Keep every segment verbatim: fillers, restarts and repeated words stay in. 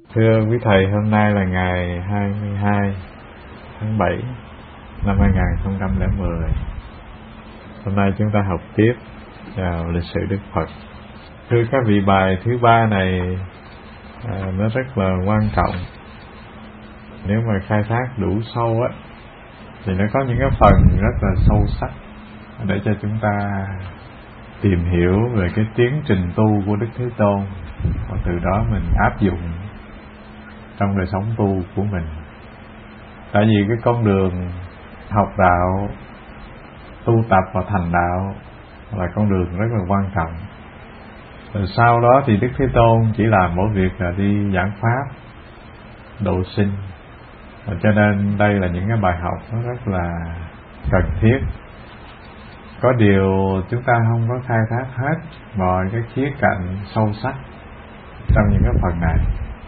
Thưa quý thầy, hôm nay là ngày hai mươi hai tháng bảy năm hai nghìn không trăm lẻ mười. Hôm nay chúng ta học tiếp vào lịch sử Đức Phật. Thưa các vị, bài thứ ba này à, nó rất là quan trọng. Nếu mà khai thác đủ sâu á thì nó có những cái phần rất là sâu sắc để cho chúng ta tìm hiểu về cái tiến trình tu của Đức Thế Tôn, và từ đó mình áp dụng trong đời sống tu của mình. Tại vì cái con đường học đạo, tu tập và thành đạo là con đường rất là quan trọng. Rồi sau đó thì Đức Thế Tôn chỉ làm mỗi việc là đi giảng pháp, độ sinh. Và cho nên đây là những cái bài học nó rất là cần thiết. Có điều chúng ta không có khai thác hết mọi cái khía cạnh sâu sắc trong những cái phần này.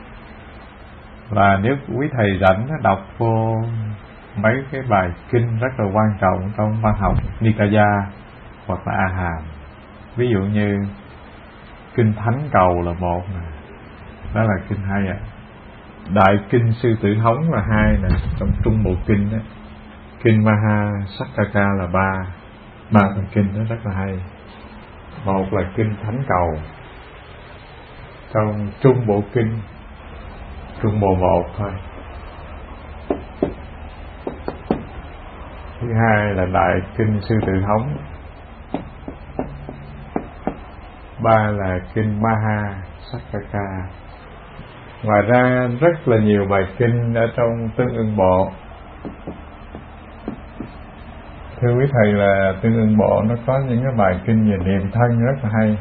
Và nếu quý thầy rảnh đọc vô mấy cái bài kinh rất là quan trọng trong văn học Nikaya hoặc là A Hàm, ví dụ như kinh Thánh Cầu là một nè, đó là kinh hay ạ. Đại kinh Sư Tử Hống là hai nè, trong Trung Bộ Kinh đó. Kinh Maha Sakkaka là ba, ba phần kinh đó rất là hay. Một là kinh Thánh Cầu trong Trung Bộ Kinh, Trung Bộ một thôi. Thứ hai là Đại kinh Sư Tử Hống. Ba là kinh Maha Sakkaka. Ngoài ra rất là nhiều bài kinh ở trong Tương Ưng Bộ. Thưa quý thầy, là Tương Ưng Bộ nó có những cái bài kinh về niệm thân rất là hay.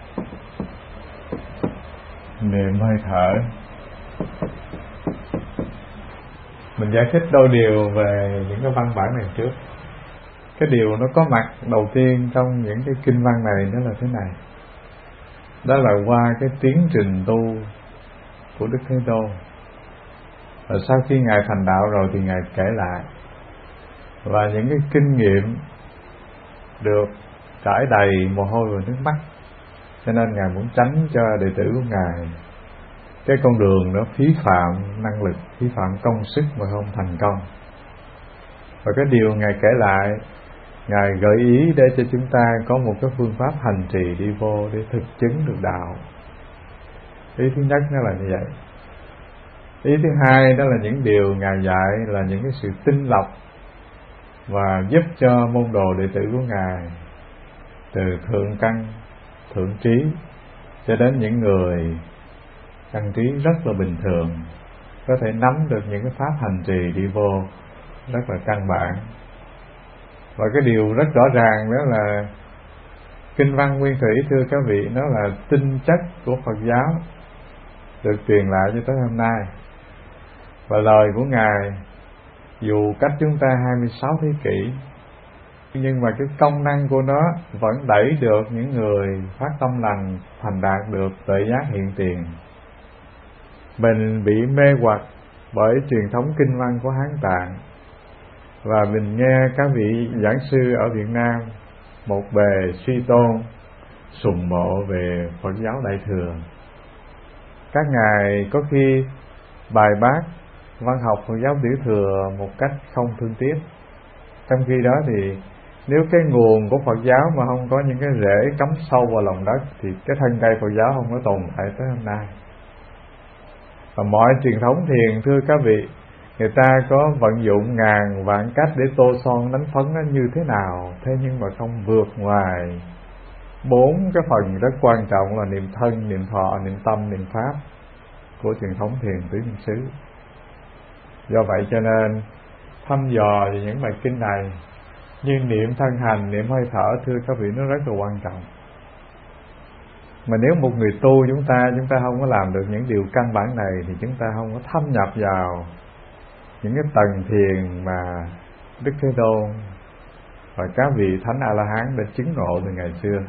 Niệm hơi thở. Mình giải thích đôi điều về những cái văn bản này trước. Cái điều nó có mặt đầu tiên trong những cái kinh văn này đó là thế này. Đó là qua cái tiến trình tu của Đức Thế Tôn. Và sau khi Ngài thành đạo rồi thì Ngài kể lại. Và những cái kinh nghiệm được trải đầy mồ hôi và nước mắt. Cho nên Ngài muốn tránh cho đệ tử của Ngài cái con đường nó phí phạm năng lực, phí phạm công sức mà không thành công. Và cái điều Ngài kể lại, Ngài gợi ý để cho chúng ta có một cái phương pháp hành trì đi vô để thực chứng được đạo. Ý thứ nhất nó là như vậy. Ý thứ hai đó là những điều Ngài dạy là những cái sự tinh lọc và giúp cho môn đồ đệ tử của Ngài, từ thượng căn, thượng trí cho đến những người căn trí rất là bình thường, có thể nắm được những cái pháp hành trì đi vô rất là căn bản. Và cái điều rất rõ ràng đó là kinh văn Nguyên Thủy, thưa các vị, nó là tinh chất của Phật giáo được truyền lại cho tới hôm nay. Và lời của Ngài dù cách chúng ta hai mươi sáu thế kỷ, nhưng mà cái công năng của nó vẫn đẩy được những người phát tâm lành thành đạt được tuệ giác hiện tiền. Mình bị mê hoặc bởi truyền thống kinh văn của Hán Tạng, và mình nghe các vị giảng sư ở Việt Nam một bề suy tôn sùng mộ về Phật giáo Đại Thừa. Các ngài có khi bài bác văn học Phật giáo Tiểu Thừa một cách không thương tiếc. Trong khi đó thì nếu cái nguồn của Phật giáo mà không có những cái rễ cắm sâu vào lòng đất thì cái thân cây Phật giáo không có tồn tại tới hôm nay. Và mọi truyền thống thiền, thưa các vị, người ta có vận dụng ngàn vạn cách để tô son đánh phấn nó như thế nào, thế nhưng mà không vượt ngoài bốn cái phần rất quan trọng là niệm thân, niệm thọ, niệm tâm, niệm pháp của truyền thống thiền tứ niệm xứ. Do vậy cho nên thăm dò về những bài kinh này như niệm thân hành, niệm hơi thở, thưa các vị, nó rất là quan trọng. Mà nếu một người tu chúng ta chúng ta không có làm được những điều căn bản này thì chúng ta không có thâm nhập vào những cái tầng thiền mà Đức Thế Tôn và các vị Thánh A-la-hán đã chứng ngộ từ ngày xưa.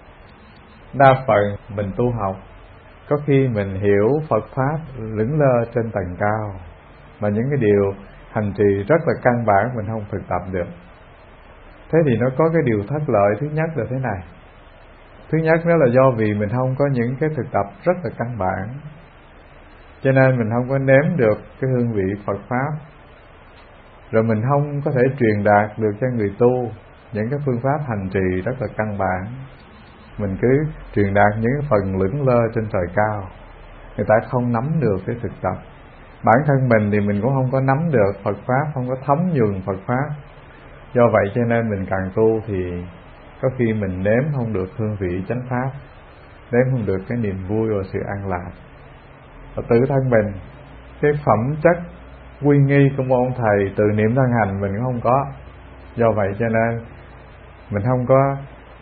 Đa phần mình tu học, có khi mình hiểu Phật Pháp lững lơ trên tầng cao, mà những cái điều hành trì rất là căn bản mình không thực tập được. Thế thì nó có cái điều thất lợi. Thứ nhất là thế này. Thứ nhất đó là do vì mình không có những cái thực tập rất là căn bản. cho nên mình không có nếm được cái hương vị Phật Pháp, rồi mình không có thể truyền đạt được cho người tu những cái phương pháp hành trì rất là căn bản. Mình cứ truyền đạt những phần lững lơ trên trời cao, người ta không nắm được cái thực tập. Bản thân mình thì mình cũng không có nắm được Phật Pháp, không có thấm nhuần Phật Pháp. Do vậy cho nên mình càng tu thì có khi mình nếm không được hương vị chánh Pháp, nếm không được cái niềm vui và sự an lạc. Và tự thân mình, cái phẩm chất quy nghi của một ông thầy từ niệm thân hành mình cũng không có. Do vậy cho nên mình không có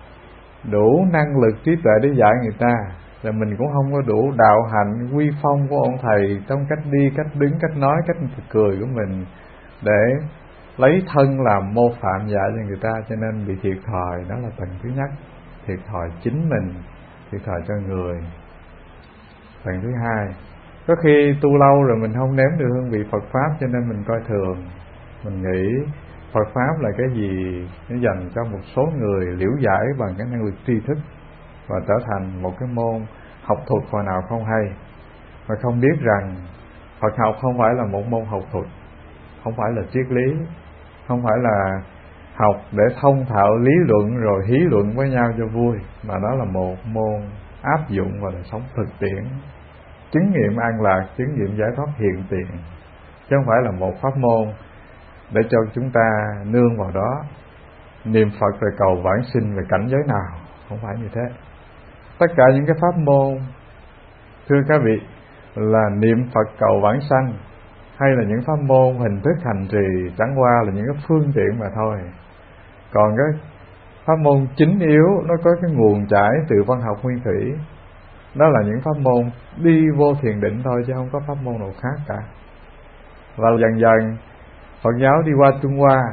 đủ năng lực trí tuệ để dạy người ta, là mình cũng không có đủ đạo hạnh quy phong của ông thầy trong cách đi, cách đứng, cách nói, cách cười của mình để lấy thân làm mô phạm dạy cho người ta, cho nên bị thiệt thòi. Đó là tầng thứ nhất, thiệt thòi chính mình, thiệt thòi cho người. Tầng thứ hai, có khi tu lâu rồi mình không nếm được hương vị Phật Pháp, cho nên mình coi thường. Mình nghĩ Phật Pháp là cái gì nó dành cho một số người liễu giải bằng cái năng lực tri thức, và trở thành một cái môn học thuật hồi nào không hay, mà không biết rằng Phật học không phải là một môn học thuật, không phải là triết lý, không phải là học để thông thạo lý luận rồi hí luận với nhau cho vui, mà đó là một môn áp dụng vào đời sống thực tiễn, chứng nghiệm an lạc, chứng nghiệm giải thoát hiện tiền, chứ không phải là một pháp môn để cho chúng ta nương vào đó niệm Phật rồi cầu vãng sinh về cảnh giới nào. Không phải như thế. Tất cả những cái pháp môn, thưa các vị, là niệm Phật cầu vãng sanh, hay là những pháp môn hình thức hành trì, chẳng qua là những cái phương tiện mà thôi. Còn cái pháp môn chính yếu nó có cái nguồn chảy từ văn học nguyên thủy, đó là những pháp môn đi vô thiền định thôi, chứ không có pháp môn nào khác cả. Và dần dần Phật giáo đi qua Trung Hoa,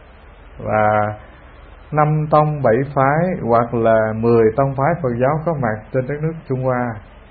và năm tông bảy phái hoặc là mười tông phái Phật giáo có mặt trên đất nước Trung Hoa,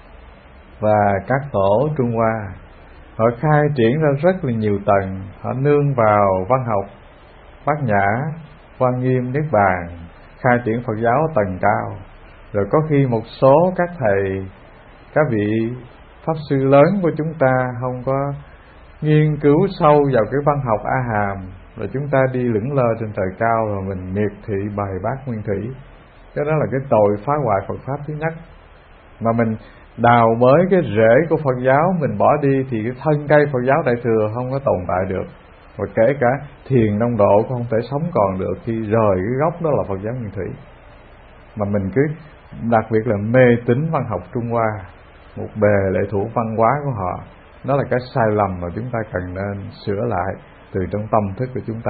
và các tổ Trung Hoa họ khai triển ra rất là nhiều tầng. Họ nương vào văn học Bát Nhã, Quan Nghiêm, Niết Bàn, khai triển Phật giáo tầng cao. Rồi có khi một số các thầy, các vị pháp sư lớn của chúng ta không có nghiên cứu sâu vào cái văn học A Hàm, rồi chúng ta đi lững lơ trên trời cao, rồi mình miệt thị bài bát nguyên thủy. Cái đó là cái tội phá hoại Phật Pháp thứ nhất. Mà mình đào bới cái rễ của Phật giáo, mình bỏ đi thì cái thân cây Phật giáo Đại Thừa không có tồn tại được. Và kể cả thiền đông độ cũng không thể sống còn được khi rời cái gốc đó là Phật giáo nguyên thủy. Mà mình cứ đặc biệt là mê tín văn học Trung Hoa, một bề lệ thuộc văn hóa của họ. Đó là cái sai lầm mà chúng ta cần nên sửa lại từ trong tâm thức của chúng ta.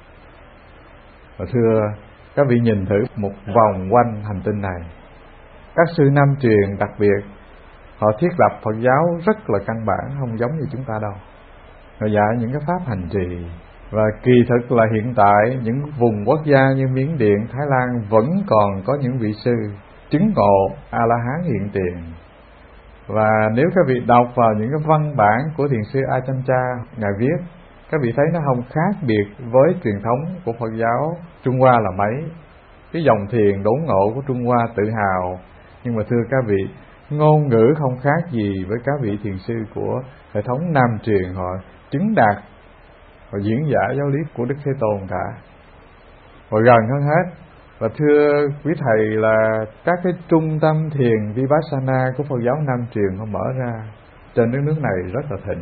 Và thưa các vị, nhìn thử một vòng quanh hành tinh này, các sư Nam truyền đặc biệt họ thiết lập Phật giáo rất là căn bản, không giống như chúng ta đâu. Họ dạy những cái pháp hành trì, và kỳ thực là hiện tại những vùng quốc gia như Miến Điện, Thái Lan vẫn còn có những vị sư chứng ngộ A La Hán hiện tiền. Và nếu các vị đọc vào những cái văn bản của thiền sư Ajahn Chah ngài viết, các vị thấy nó không khác biệt với truyền thống của Phật giáo Trung Hoa là mấy. Cái dòng thiền đốn ngộ của Trung Hoa tự hào, nhưng mà thưa các vị, ngôn ngữ không khác gì với các vị thiền sư của hệ thống Nam truyền. Họ chứng đạt và diễn giải giáo lý của Đức Thế Tôn cả. Và gần hơn hết, và thưa quý thầy, là các cái trung tâm thiền Vipassana của Phật giáo Nam truyền họ mở ra trên đất nước này rất là thịnh.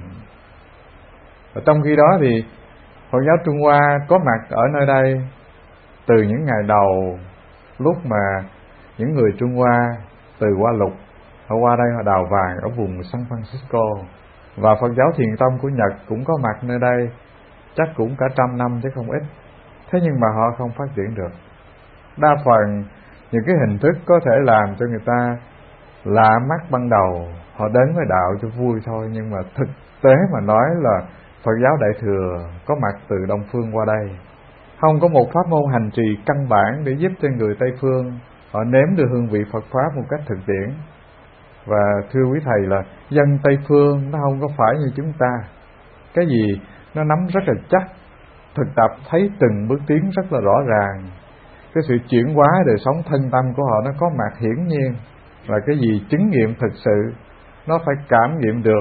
Và trong khi đó thì Phật giáo Trung Hoa có mặt ở nơi đây từ những ngày đầu, lúc mà những người Trung Hoa từ Hoa Lục họ qua đây họ đào vàng ở vùng San Francisco. Và Phật giáo Thiền Tông của Nhật cũng có mặt nơi đây, chắc cũng cả trăm năm chứ không ít. Thế nhưng mà họ không phát triển được. Đa phần những cái hình thức có thể làm cho người ta lạ mắt ban đầu, họ đến với đạo cho vui thôi, nhưng mà thực tế mà nói là Phật giáo Đại Thừa có mặt từ Đông Phương qua đây, không có một pháp môn hành trì căn bản để giúp cho người Tây Phương họ nếm được hương vị Phật Pháp một cách thực tiễn. Và thưa quý thầy, là dân Tây Phương nó không có phải như chúng ta, cái gì nó nắm rất là chắc, thực tập thấy từng bước tiến rất là rõ ràng. Cái sự chuyển hóa đời sống thân tâm của họ nó có mặt hiển nhiên, là cái gì chứng nghiệm thực sự, nó phải cảm nghiệm được,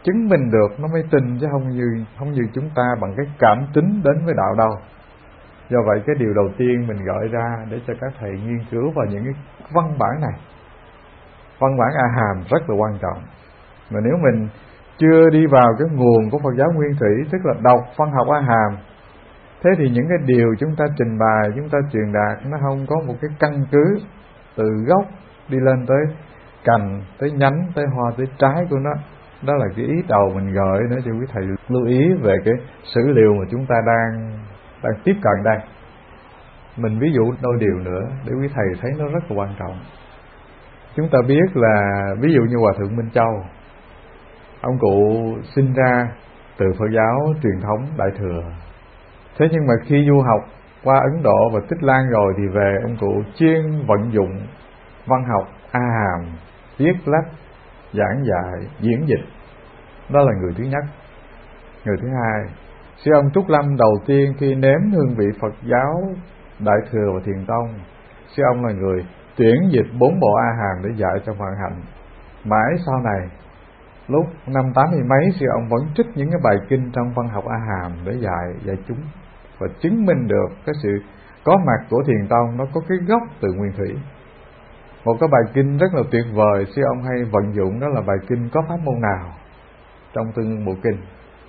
chứng minh được nó mới tin, chứ không như không như chúng ta bằng cái cảm tính đến với đạo đâu. Do vậy cái điều đầu tiên mình gọi ra để cho các thầy nghiên cứu vào những cái văn bản này. Văn bản A Hàm rất là quan trọng. Mà nếu mình chưa đi vào cái nguồn của Phật giáo Nguyên Thủy, tức là đọc văn học A Hàm, thế thì những cái điều chúng ta trình bày, chúng ta truyền đạt nó không có một cái căn cứ từ gốc đi lên tới cành, tới nhánh, tới hoa, tới trái của nó. Đó là cái ý đầu mình gợi nữa cho quý thầy lưu ý về cái sử liệu mà chúng ta đang đang tiếp cận đây. Mình ví dụ đôi điều nữa để quý thầy thấy nó rất là quan trọng. Chúng ta biết là ví dụ như Hòa Thượng Minh Châu, ông cụ sinh ra từ Phật giáo truyền thống Đại Thừa. Thế nhưng mà khi du học qua Ấn Độ và Tích Lan rồi thì về, ông cụ chuyên vận dụng văn học A Hàm, viết lách, giảng dạy, diễn dịch. Đó là người thứ nhất. Người thứ hai, sư ông Trúc Lâm đầu tiên khi nếm hương vị Phật giáo Đại Thừa và Thiền Tông, sư ông là người tuyển dịch bốn bộ A Hàm để dạy cho Phật hành. Mãi sau này, lúc năm tám mươi mấy, sư ông vẫn trích những cái bài kinh trong văn học A Hàm để dạy dạy chúng, và chứng minh được cái sự có mặt của Thiền Tông nó có cái gốc từ Nguyên Thủy. Một cái bài kinh rất là tuyệt vời sư ông hay vận dụng, đó là bài kinh có pháp môn nào trong từng bộ kinh.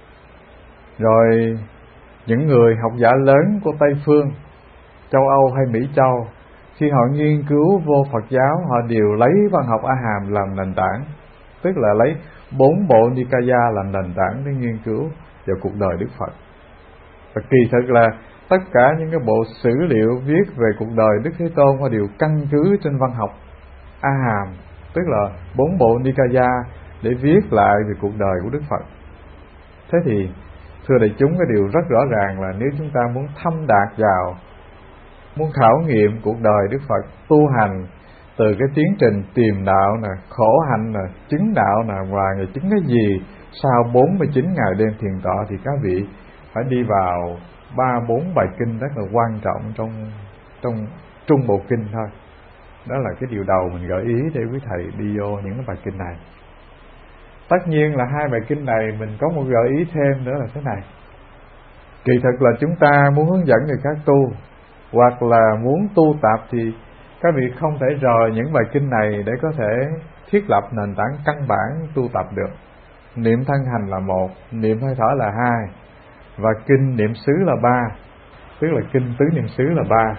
Rồi những người học giả lớn của Tây Phương, châu Âu hay Mỹ Châu, khi họ nghiên cứu vô Phật giáo, họ đều lấy văn học A Hàm làm nền tảng, tức là lấy bốn bộ Nikaya làm nền tảng để nghiên cứu về cuộc đời Đức Phật. Và kỳ thực là tất cả những cái bộ sử liệu viết về cuộc đời Đức Thế Tôn họ đều căn cứ trên văn học A Hàm, tức là bốn bộ Nikaya, để viết lại về cuộc đời của Đức Phật. Thế thì thưa đại chúng, cái điều rất rõ ràng là nếu chúng ta muốn thâm đạt vào, muốn khảo nghiệm cuộc đời Đức Phật, tu hành từ cái tiến trình tìm đạo nè, khổ hạnh nè, chứng đạo nè, và ngày chứng cái gì sau bốn mươi chín ngày đêm thiền tọa, thì các vị phải đi vào ba bốn bài kinh rất là quan trọng trong trong trung bộ kinh thôi. Đó là cái điều đầu mình gợi ý để quý thầy đi vô những cái bài kinh này. Tất nhiên là hai bài kinh này mình có một gợi ý thêm nữa là thế này. Kỳ thực là chúng ta muốn hướng dẫn người khác tu, hoặc là muốn tu tập, thì các vị không thể rời những bài kinh này để có thể thiết lập nền tảng căn bản tu tập được. Niệm thân hành là một, niệm hơi thở là hai, và kinh niệm xứ là ba, tức là kinh tứ niệm xứ là ba.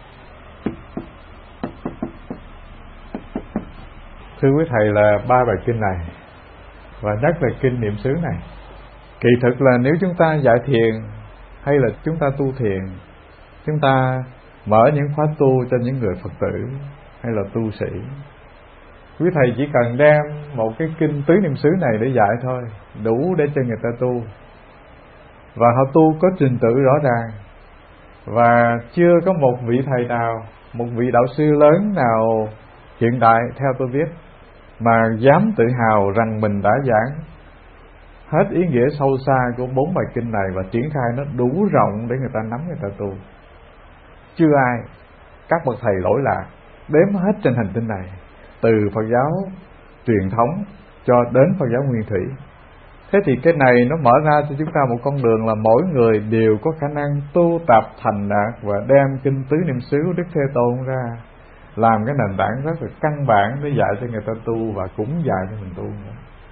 Thưa quý thầy, là ba bài kinh này, và nhất là kinh niệm xứ này, kỳ thực là nếu chúng ta dạy thiền hay là chúng ta tu thiền, chúng ta mở những khóa tu cho những người Phật tử hay là tu sĩ, quý thầy chỉ cần đem một cái kinh tứ niệm xứ này để dạy thôi, đủ để cho người ta tu. Và họ tu có trình tự rõ ràng, và chưa có một vị thầy nào, một vị đạo sư lớn nào hiện tại theo tôi biết mà dám tự hào rằng mình đã giảng hết ý nghĩa sâu xa của bốn bài kinh này và triển khai nó đủ rộng để người ta nắm, người ta tu. Chưa ai, các bậc thầy lỗi lạc đếm hết trên hành tinh này, từ Phật giáo truyền thống cho đến Phật giáo Nguyên Thủy. Thế thì cái này nó mở ra cho chúng ta một con đường là mỗi người đều có khả năng tu tập thành đạt và đem kinh tứ niệm xứ của Đức Thế Tôn ra làm cái nền tảng rất là căn bản để dạy cho người ta tu, và cũng dạy cho mình tu nữa.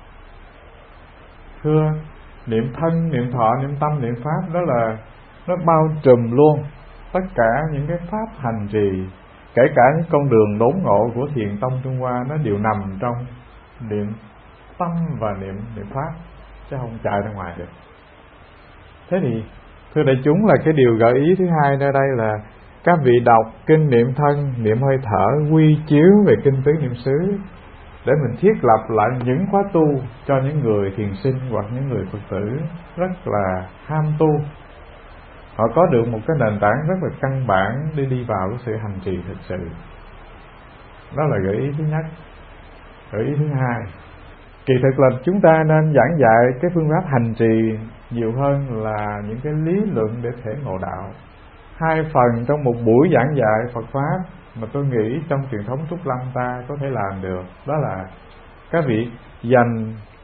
Thưa, niệm thân, niệm thọ, niệm tâm, niệm pháp, đó là nó bao trùm luôn tất cả những cái pháp hành trì, kể cả những con đường đốn ngộ của Thiền Tông Trung Hoa, nó đều nằm trong niệm tâm và niệm niệm pháp, chứ không chạy ra ngoài được. Thế thì thưa đại chúng, là cái điều gợi ý thứ hai nơi đây là các vị đọc kinh niệm thân, niệm hơi thở, quy chiếu về kinh tứ niệm xứ để mình thiết lập lại những khóa tu cho những người thiền sinh hoặc những người Phật tử rất là ham tu. Họ có được một cái nền tảng rất là căn bản để đi vào cái sự hành trì thực sự. Đó là gợi ý thứ nhất. Gợi ý thứ hai, kỳ thực là chúng ta nên giảng dạy cái phương pháp hành trì nhiều hơn là những cái lý luận để thể ngộ đạo. Hai phần trong một buổi giảng dạy Phật pháp mà tôi nghĩ trong truyền thống Trúc Lâm ta có thể làm được, đó là các vị dành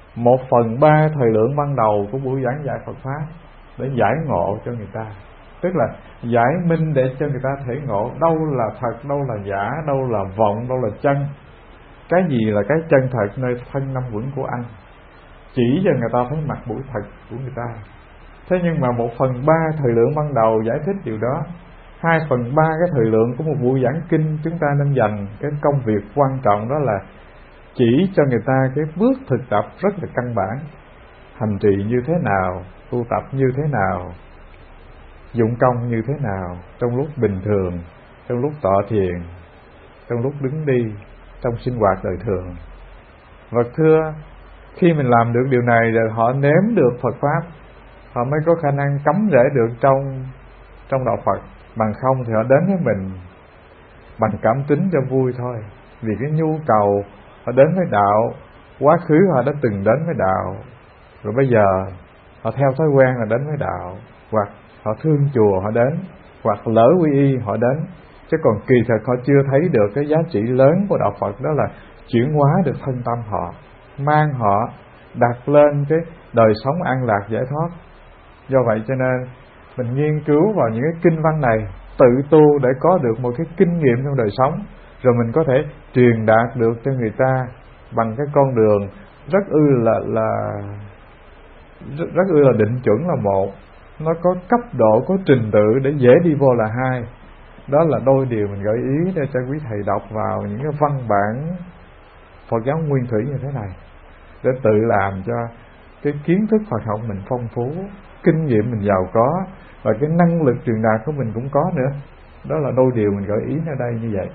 một phần ba thời lượng ban đầu của buổi giảng dạy Phật Pháp để giải ngộ cho người ta. Tức là giải minh để cho người ta thể ngộ đâu là thật, đâu là giả, đâu là vọng, đâu là chân. Cái gì là cái chân thật nơi thân năm quẩn của anh, chỉ cho người ta thấy mặt mũi thật của người ta. Thế nhưng mà một phần ba thời lượng ban đầu giải thích điều đó, hai phần ba cái thời lượng của một buổi giảng kinh chúng ta nên dành cái công việc quan trọng, đó là chỉ cho người ta cái bước thực tập rất là căn bản, hành trì như thế nào, tu tập như thế nào, dụng công như thế nào, trong lúc bình thường, trong lúc tọa thiền, trong lúc đứng đi, trong sinh hoạt đời thường. Và thưa, khi mình làm được điều này rồi họ nếm được Phật Pháp, họ mới có khả năng cắm rễ được trong trong đạo Phật. Bằng không thì họ đến với mình bằng cảm tính cho vui thôi, vì cái nhu cầu họ đến với đạo, quá khứ họ đã từng đến với đạo, rồi bây giờ họ theo thói quen là đến với đạo, hoặc họ thương chùa họ đến, hoặc lỡ quy y họ đến, chứ còn kỳ thực họ chưa thấy được cái giá trị lớn của đạo Phật, đó là chuyển hóa được thân tâm họ, mang họ đặt lên cái đời sống an lạc giải thoát. Do vậy cho nên mình nghiên cứu vào những cái kinh văn này, tự tu để có được một cái kinh nghiệm trong đời sống, rồi mình có thể truyền đạt được cho người ta bằng cái con đường rất ư là là rất, rất ư là định chuẩn là một, nó có cấp độ, có trình tự để dễ đi vô là hai. Đó là đôi điều mình gợi ý để cho quý thầy đọc vào những cái văn bản Phật giáo nguyên thủy như thế này, để tự làm cho cái kiến thức Phật học mình phong phú, kinh nghiệm mình giàu có, và cái năng lực truyền đạt của mình cũng có nữa. Đó là đôi điều mình gợi ý ở đây như vậy.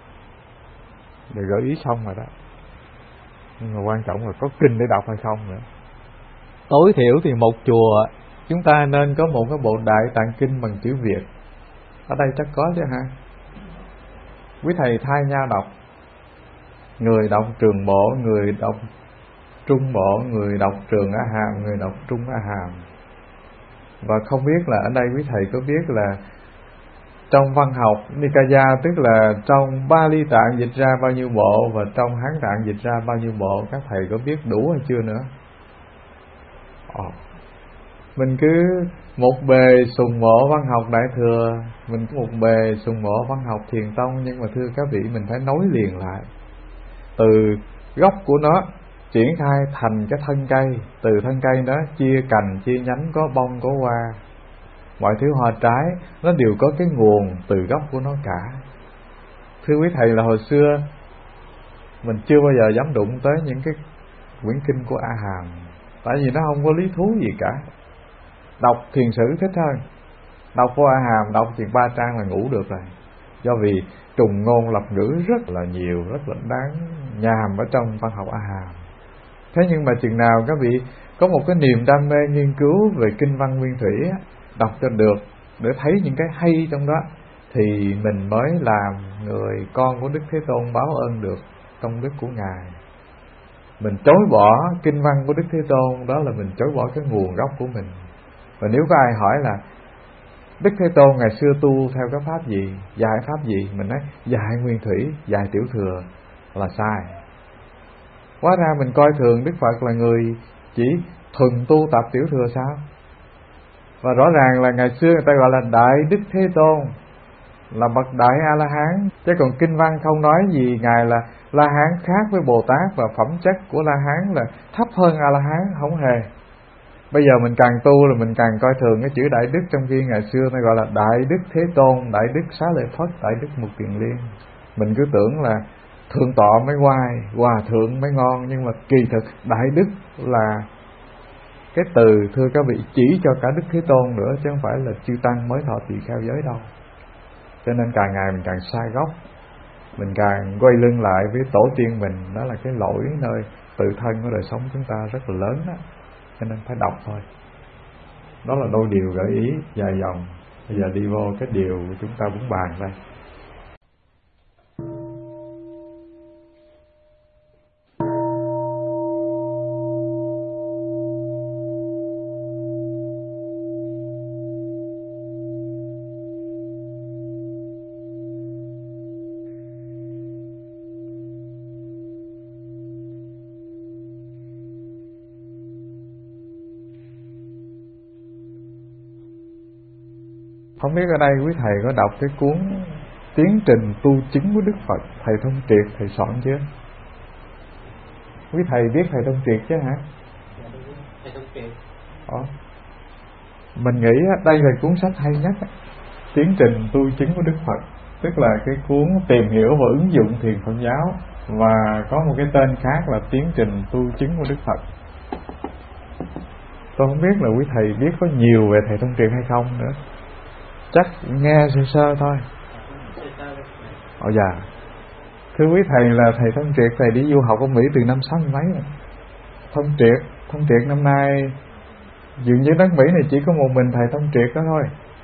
Để gợi ý xong rồi đó, nhưng mà quan trọng là có kinh để đọc hay không nữa. Tối thiểu thì một chùa chúng ta nên có một cái bộ Đại Tạng Kinh bằng chữ Việt. Ở đây chắc có chứ ha. Quý thầy thay nhau đọc, người đọc trường bộ, người đọc trung bộ, người đọc trường A Hàm, người đọc trung A Hàm. Và không biết là ở đây quý thầy có biết là trong văn học Nikaya, tức là trong Bali Tạng dịch ra bao nhiêu bộ, và trong Hán Tạng dịch ra bao nhiêu bộ, các thầy có biết đủ hay chưa nữa? Ồ. Mình cứ một bề sùng mộ văn học Đại Thừa, mình cứ một bề sùng mộ văn học Thiền Tông, nhưng mà thưa các vị, mình phải nối liền lại từ gốc của nó, triển khai thành cái thân cây, từ thân cây đó chia cành, chia nhánh, có bông, có hoa, mọi thứ hoa trái nó đều có cái nguồn từ gốc của nó cả. Thưa quý thầy, là hồi xưa mình chưa bao giờ dám đụng tới những cái quyển kinh của A Hàm, tại vì nó không có lý thú gì cả. Đọc thiền sử thích hơn, đọc của A Hàm đọc chừng ba trang là ngủ được rồi, do vì trùng ngôn lập ngữ rất là nhiều, rất là đáng nhàm ở trong văn học A Hàm. Thế nhưng mà chừng nào các vị có một cái niềm đam mê nghiên cứu về kinh văn nguyên thủy, đọc cho được để thấy những cái hay trong đó, thì mình mới làm người con của Đức Thế Tôn báo ơn được công đức của Ngài. Mình chối bỏ kinh văn của Đức Thế Tôn, đó là mình chối bỏ cái nguồn gốc của mình. Và nếu có ai hỏi là Đức Thế Tôn ngày xưa tu theo cái pháp gì, dạy pháp gì, mình nói dạy nguyên thủy, dạy tiểu thừa, là sai. Hóa ra mình coi thường Đức Phật là người chỉ thuần tu tập tiểu thừa sao? Và rõ ràng là ngày xưa người ta gọi là Đại Đức Thế Tôn, là bậc Đại A-la-hán, chứ còn kinh văn không nói gì Ngài là La-hán khác với Bồ Tát, và phẩm chất của La-hán là thấp hơn A-la-hán, không hề. Bây giờ mình càng tu là mình càng coi thường cái chữ Đại Đức, trong khi ngày xưa nó gọi là Đại Đức Thế Tôn, Đại Đức Xá Lợi Phất, Đại Đức Mục Kiền Liên. Mình cứ tưởng là thượng tọa mới hoài, hòa thượng mới ngon, nhưng mà kỳ thực Đại Đức là cái từ, thưa các vị, chỉ cho cả Đức Thế Tôn nữa, chứ không phải là chư tăng mới thọ tỳ kheo giới đâu. Cho nên càng ngày mình càng sai gốc, mình càng quay lưng lại với tổ tiên mình. Đó là cái lỗi nơi tự thân của đời sống chúng ta rất là lớn đó. Cho nên phải đọc thôi. Đó là đôi điều gợi ý dài dòng. Bây giờ đi vô cái điều chúng ta muốn bàn đây. Không biết ở đây quý thầy có đọc cái cuốn Tiến trình tu chứng của Đức Phật, thầy Thông Triệt thầy soạn chưa? Quý thầy biết thầy Thông Triệt chứ hả? Thầy Thông Triệt. Ồ. Mình nghĩ đây là cuốn sách hay nhất, Tiến trình tu chứng của Đức Phật, tức là cái cuốn tìm hiểu và ứng dụng thiền Phật giáo, và có một cái tên khác là Tiến trình tu chứng của Đức Phật. Tôi không biết là quý thầy biết có nhiều về thầy Thông Triệt hay không nữa, chắc nghe sơ sơ thôi. Ồ dạ. Thưa quý thầy là thầy Thông Triệt thầy đi du học ở Mỹ từ năm sáu mươi mấy rồi. Thông Triệt, Thông Triệt năm nay dường như nước Mỹ này chỉ có một mình thầy Thông Triệt đó thôi.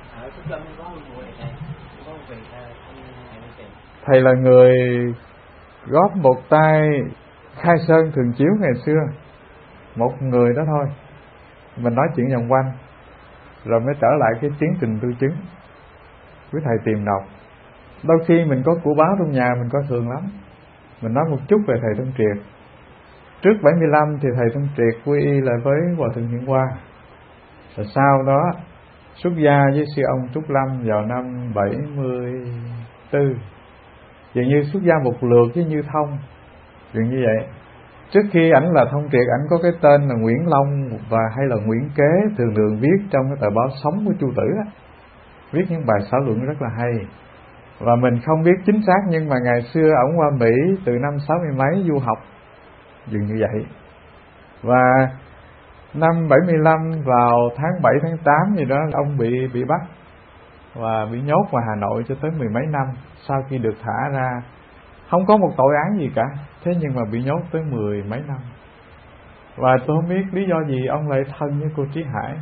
Thầy là người góp một tay khai sơn thường chiếu ngày xưa, một người đó thôi. Mình nói chuyện vòng quanh rồi mới trở lại cái tiến trình tu chứng. Quý thầy tìm đọc. Đôi khi mình có của báo trong nhà mình coi thường lắm. Mình nói một chút về thầy Thông Triệt. Trước bảy mươi lăm thì thầy Thông Triệt quy y lại với Hòa Thượng Hiện Hoa. Rồi sau đó xuất gia với sư ông Trúc Lâm vào năm bảy mươi tư. Dường như xuất gia một lượt với Như Thông, dường như vậy. Trước khi ảnh là Thông Triệt, ảnh có cái tên là Nguyễn Long và hay là Nguyễn Kế, thường thường viết trong cái tờ báo Sống của Chu Tử á, viết những bài xã luận rất là hay. Và mình không biết chính xác, nhưng mà ngày xưa ổng qua Mỹ từ năm sáu mươi mấy du học, dường như vậy. Và năm bảy mươi lăm vào tháng bảy tháng tám gì đó, ông bị bị bắt và bị nhốt vào Hà Nội cho tới mười mấy năm. Sau khi được thả ra, không có một tội án gì cả, thế nhưng mà bị nhốt tới mười mấy năm. Và tôi không biết lý do gì ông lại thân với cô Trí Hải.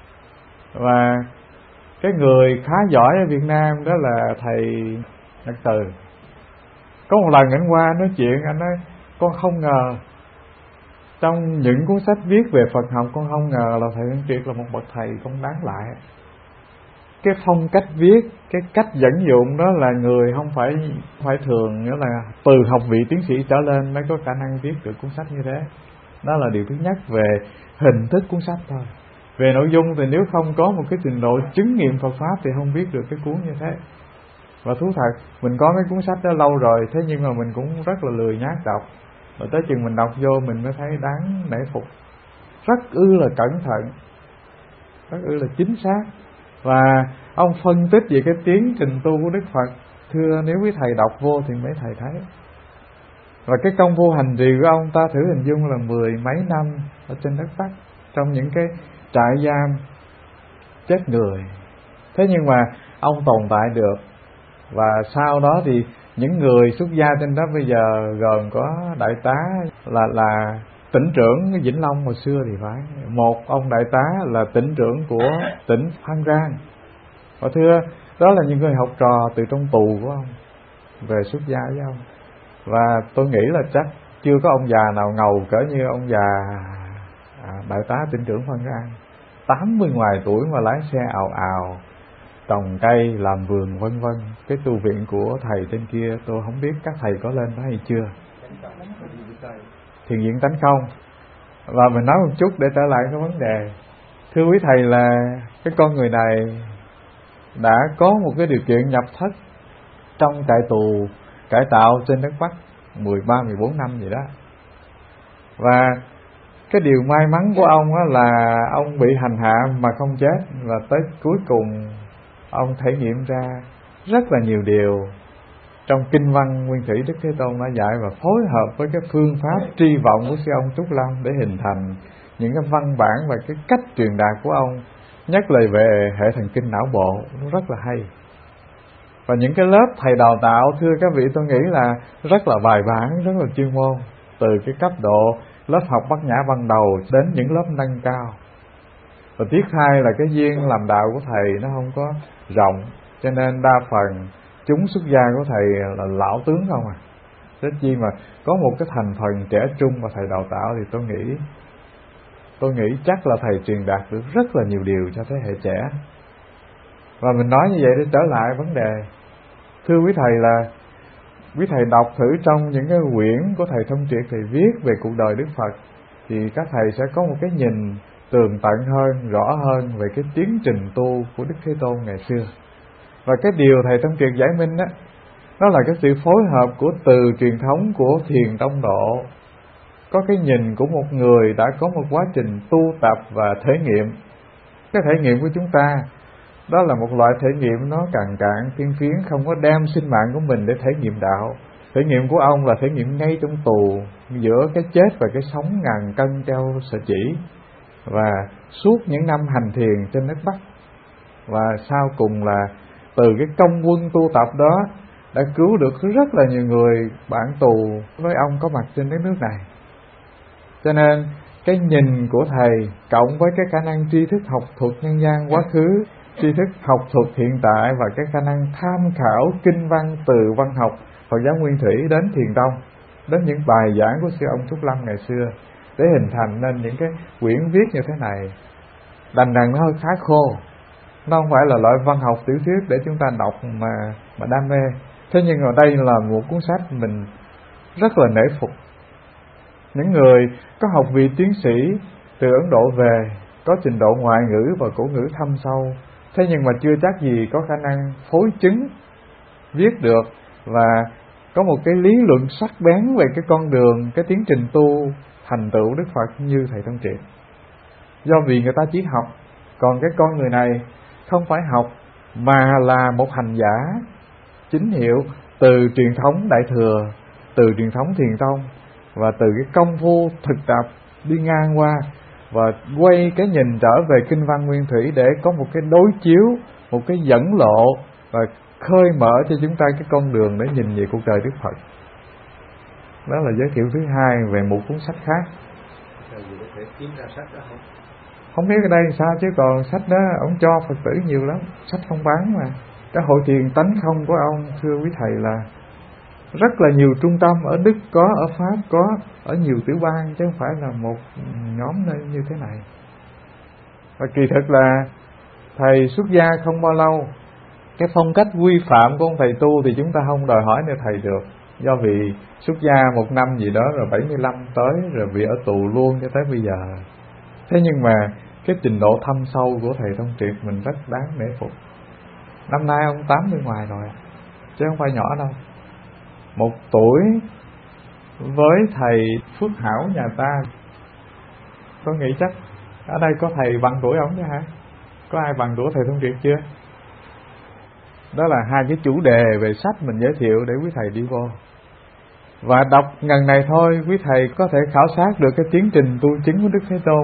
Và cái người khá giỏi ở Việt Nam đó là thầy Nhật Từ. Có một lần anh qua nói chuyện, anh nói con không ngờ trong những cuốn sách viết về Phật học, con không ngờ là thầy Thông Triệt là một bậc thầy không đáng lại. Cái phong cách viết, cái cách dẫn dụng đó là người không phải phải thường, nghĩa là từ học vị tiến sĩ trở lên mới có khả năng viết được cuốn sách như thế. Đó là điều thứ nhất về hình thức cuốn sách thôi. Về nội dung thì nếu không có một cái trình độ chứng nghiệm Phật pháp thì không viết được cái cuốn như thế. Và thú thật, mình có cái cuốn sách đó lâu rồi, thế nhưng mà mình cũng rất là lười nhác đọc. Rồi tới chừng mình đọc vô mình mới thấy đáng nể phục. Rất ư là cẩn thận, rất ư là chính xác. Và ông phân tích về cái tiến trình tu của Đức Phật, thưa nếu quý thầy đọc vô thì mấy thầy thấy. Và cái công phu hành trì của ông ta thử hình dung là mười mấy năm ở trên đất Bắc, trong những cái trại giam chết người. Thế nhưng mà ông tồn tại được. Và sau đó thì những người xuất gia trên đó bây giờ gồm có đại tá là là tỉnh trưởng Vĩnh Long hồi xưa thì phải, một ông đại tá là tỉnh trưởng của tỉnh Phan Rang. Và thưa, đó là những người học trò từ trong tù của ông về xuất gia với ông. Và tôi nghĩ là chắc chưa có ông già nào ngầu cỡ như ông già à, đại tá tỉnh trưởng Phan Rang, tám mươi ngoài tuổi mà lái xe ào ào, trồng cây, làm vườn vân vân. Cái tu viện của thầy trên kia tôi không biết các thầy có lên đó hay chưa. Thiền viện Tánh Không. Và mình nói một chút để trở lại cái vấn đề. Thưa quý thầy là cái con người này đã có một cái điều kiện nhập thất trong trại tù cải tạo trên đất Bắc mười ba mười bốn năm vậy đó. Và cái điều may mắn của ông là ông bị hành hạ mà không chết. Và tới cuối cùng ông thể nghiệm ra rất là nhiều điều trong kinh văn Nguyên Thủy Đức Thế Tôn đã dạy, và phối hợp với cái phương pháp tri vọng của sư ông Trúc Lâm để hình thành những cái văn bản và cái cách truyền đạt của ông, nhất là về hệ thần kinh não bộ, nó rất là hay. Và những cái lớp thầy đào tạo, thưa các vị, tôi nghĩ là rất là bài bản, rất là chuyên môn, từ cái cấp độ lớp học Bát Nhã ban đầu đến những lớp nâng cao. Và tiếc thay là cái duyên làm đạo của thầy nó không có rộng, cho nên đa phần chúng xuất gia của thầy là lão tướng không à. Rất chi mà có một cái thành phần trẻ trung mà thầy đào tạo thì tôi nghĩ tôi nghĩ chắc là thầy truyền đạt được rất là nhiều điều cho thế hệ trẻ. Và mình nói như vậy để trở lại vấn đề. Thưa quý thầy là quý thầy đọc thử trong những cái quyển của thầy Thông Triệt, thầy viết về cuộc đời Đức Phật, thì các thầy sẽ có một cái nhìn tường tận hơn, rõ hơn về cái tiến trình tu của Đức Thế Tôn ngày xưa. Và cái điều thầy Tông Triệt giải minh đó, đó là cái sự phối hợp của từ truyền thống của thiền tông độ, có cái nhìn của một người đã có một quá trình tu tập và thể nghiệm. Cái thể nghiệm của chúng ta đó là một loại thể nghiệm nó cạn cạn phiên phiến, không có đem sinh mạng của mình để thể nghiệm đạo. Thể nghiệm của ông là thể nghiệm ngay trong tù, giữa cái chết và cái sống ngàn cân treo sợi chỉ, và suốt những năm hành thiền trên đất Bắc. Và sau cùng là từ cái công quân tu tập đó đã cứu được rất là nhiều người bạn tù với ông có mặt trên đất nước này. Cho nên cái nhìn của thầy cộng với cái khả năng tri thức học thuật nhân gian quá khứ, tri thức học thuật hiện tại và cái khả năng tham khảo kinh văn từ văn học Phật giáo Nguyên Thủy đến Thiền Tông, đến những bài giảng của sư ông Trúc Lâm ngày xưa, để hình thành nên những cái quyển viết như thế này. Đành rằng nó hơi khá khô, nó không phải là loại văn học tiểu thuyết để chúng ta đọc mà mà đam mê. Thế nhưng ở đây là một cuốn sách mình rất là nể phục. Những người có học vị tiến sĩ từ Ấn Độ về, có trình độ ngoại ngữ và cổ ngữ thâm sâu, thế nhưng mà chưa chắc gì có khả năng phối chứng viết được và có một cái lý luận sắc bén về cái con đường, cái tiến trình tu thành tựu Đức Phật như thầy Tông Triệt. Do vì người ta chỉ học, còn cái con người này không phải học mà là một hành giả chính hiệu từ truyền thống Đại Thừa, từ truyền thống Thiền Tông, và từ cái công phu thực tập đi ngang qua và quay cái nhìn trở về kinh văn Nguyên Thủy để có một cái đối chiếu, một cái dẫn lộ và khơi mở cho chúng ta cái con đường để nhìn về cuộc đời Đức Phật. Đó là giới thiệu thứ hai về một cuốn sách khác. Không biết ở đây sao chứ còn sách đó ông cho Phật tử nhiều lắm, sách không bán mà. Cái hội thiền tánh không của ông, thưa quý thầy, là rất là nhiều trung tâm, ở Đức có, ở Pháp có, ở nhiều tiểu bang, chứ không phải là một nhóm nơi như thế này. Và kỳ thực là thầy xuất gia không bao lâu, cái phong cách quy phạm của ông thầy tu thì chúng ta không đòi hỏi nơi thầy được. Do vì xuất gia một năm gì đó rồi bảy mươi lăm tới, rồi bị ở tù luôn cho tới bây giờ. Thế nhưng mà cái trình độ thâm sâu của thầy Tông Triệt mình rất đáng nể phục. Năm nay ông tám mươi ngoài rồi, chứ không phải nhỏ đâu. Một tuổi với thầy Phước Hảo nhà ta, có nghĩ chắc ở đây có thầy bằng tuổi ông chứ hả? Có ai bằng tuổi thầy Tông Triệt chưa? Đó là hai cái chủ đề về sách mình giới thiệu để quý thầy đi vô. Và đọc ngần này thôi, quý thầy có thể khảo sát được cái tiến trình tu chứng của Đức Thế Tôn.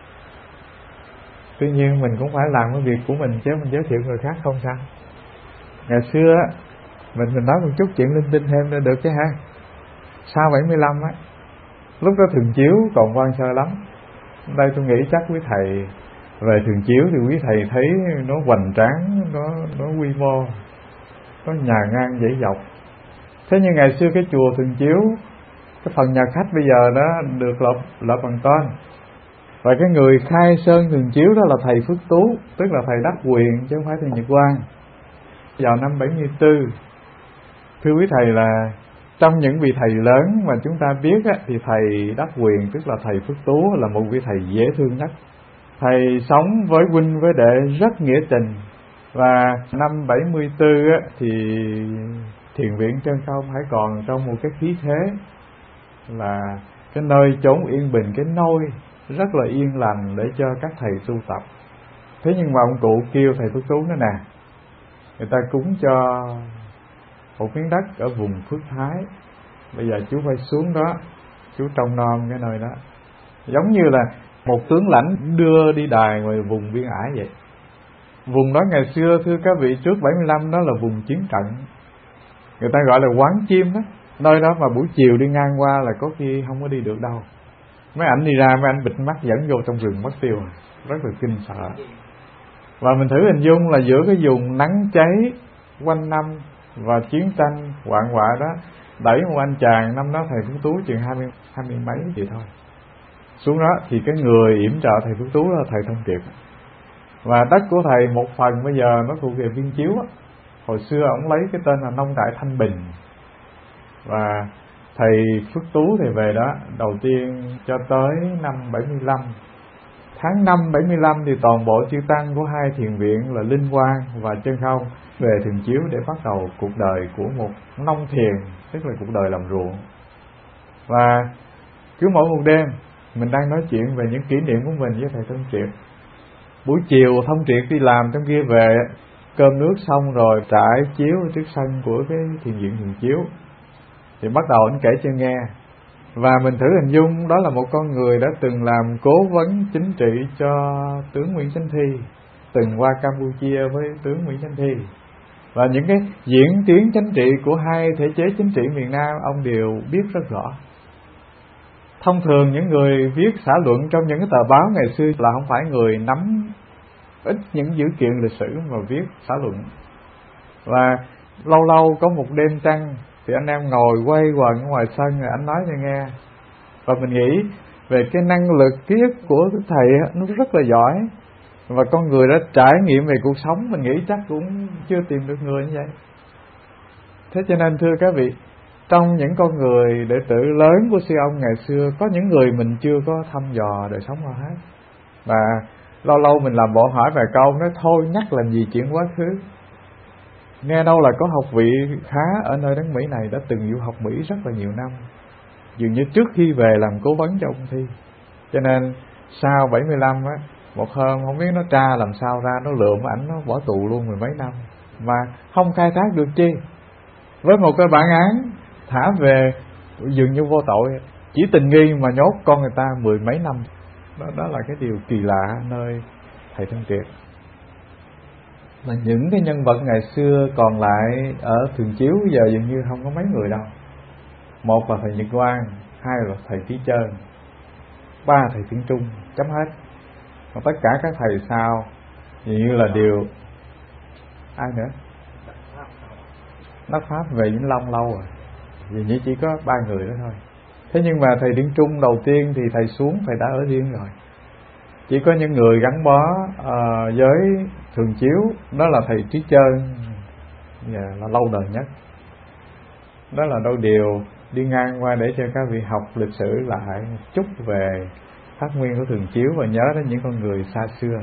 Tuy nhiên mình cũng phải làm cái việc của mình chứ mình giới thiệu người khác không sao. Ngày xưa mình mình nói một chút chuyện linh tinh thêm nữa được chứ ha. Sau bảy mươi lăm á, lúc đó Thường Chiếu còn quan sơ lắm. Đây tôi nghĩ chắc quý thầy về Thường Chiếu thì quý thầy thấy nó hoành tráng, nó nó quy mô, có nhà ngang dãy dọc. Thế nhưng ngày xưa cái chùa Thường Chiếu, cái phần nhà khách bây giờ đó được lập lập bằng tên. Và cái người khai sơn Thường Chiếu đó là thầy Phước Tú, tức là thầy Đắc Quyền chứ không phải thầy Nhật Quang. Vào năm bảy mươi tư, thưa quý thầy, là trong những vị thầy lớn mà chúng ta biết á, thì thầy Đắc Quyền tức là thầy Phước Tú là một vị thầy dễ thương nhất. Thầy sống với huynh với đệ rất nghĩa tình. Và năm bảy mươi tư á, thì thiền viện Trân Không Hải còn trong một cái khí thế là cái nơi chốn yên bình, cái nôi rất là yên lành để cho các thầy tu tập. Thế nhưng mà ông cụ kêu thầy Phước Tú nữa nè, người ta cúng cho một miếng đất ở vùng Phước Thái, bây giờ chú phải xuống đó, chú trông nom cái nơi đó, giống như là một tướng lãnh đưa đi đài ngoài vùng biên ải vậy. Vùng đó ngày xưa thưa các vị, trước bảy mươi lăm đó là vùng chiến trận, người ta gọi là quán chim đó. Nơi đó mà buổi chiều đi ngang qua là có khi không có đi được đâu. Mấy ảnh đi ra, mấy ảnh bịt mắt dẫn vô trong rừng mất tiêu, rất là kinh sợ. Và mình thử hình dung là giữa cái vùng nắng cháy quanh năm và chiến tranh hoạn họa đó, đẩy một anh chàng năm đó thầy Phước Tú chừng hai mươi, hai mươi mấy vậy thôi xuống đó, thì cái người yểm trợ thầy Phước Tú là thầy Thông Triệt. Và đất của thầy một phần bây giờ nó thuộc về Viên Chiếu á. Hồi xưa ông lấy cái tên là Nông Trại Thanh Bình, và thầy Phước Tú thì về đó đầu tiên cho tới năm bảy mươi lăm Tháng năm bảy mươi lăm thì toàn bộ chư tăng của hai thiền viện là Linh Quang và Chân Không về Thường Chiếu để bắt đầu cuộc đời của một nông thiền, tức là cuộc đời làm ruộng. Và cứ mỗi một đêm mình đang nói chuyện về những kỷ niệm của mình với thầy Thông Triệt. Buổi chiều Thông Triệt đi làm trong kia về, cơm nước xong rồi trải chiếu trước sân của cái thiền viện Thường Chiếu, thì bắt đầu anh kể cho nghe. Và mình thử hình dung đó là một con người đã từng làm cố vấn chính trị cho tướng Nguyễn Chánh Thi, từng qua Campuchia với tướng Nguyễn Chánh Thi, và những cái diễn tiến chính trị của hai thể chế chính trị miền Nam ông đều biết rất rõ. Thông thường những người viết xã luận trong những cái tờ báo ngày xưa là không phải người nắm ít những dữ kiện lịch sử mà viết xã luận. Và lâu lâu có một đêm trăng thì anh em ngồi quay quần ở ngoài sân rồi anh nói cho nghe. Và mình nghĩ về cái năng lực ký ức của thầy nó rất là giỏi, và con người đã trải nghiệm về cuộc sống, mình nghĩ chắc cũng chưa tìm được người như vậy. Thế cho nên thưa các vị, trong những con người đệ tử lớn của sư ông ngày xưa, có những người mình chưa có thăm dò đời sống họ hết. Và lâu lâu mình làm bộ hỏi vài câu, nói thôi nhắc làm gì chuyện quá khứ. Nghe đâu là có học vị khá ở nơi đất Mỹ này đã từng du học Mỹ rất là nhiều năm, dường như trước khi về làm cố vấn cho ông Thi. Cho nên sau bảy mươi lăm á, một hôm không biết nó tra làm sao ra, nó lượm ảnh nó bỏ tù luôn mười mấy năm mà không khai thác được chi, với một cái bản án thả về dường như vô tội, chỉ tình nghi mà nhốt con người ta mười mấy năm. Đó, đó là cái điều kỳ lạ nơi thầy Thông Triệt. Là những cái nhân vật ngày xưa còn lại ở Thường Chiếu giờ dường như không có mấy người đâu. Một là thầy Nhật Quang, hai là thầy Trí Trơn, ba là thầy Thiện Trung, chấm hết. Còn tất cả các thầy sau dường như là đều ai nữa? Đắc Pháp về Vĩnh Long lâu rồi, dường như chỉ có ba người đó thôi. Thế nhưng mà thầy Thiện Trung đầu tiên thì thầy xuống, thầy đã ở riêng rồi. Chỉ có những người gắn bó uh, với Thường Chiếu, đó là thầy Trí Trơn, yeah, là lâu đời nhất. Đó là đôi điều đi ngang qua để cho các vị học lịch sử lại một chút về phát nguyên của Thường Chiếu và nhớ đến những con người xa xưa.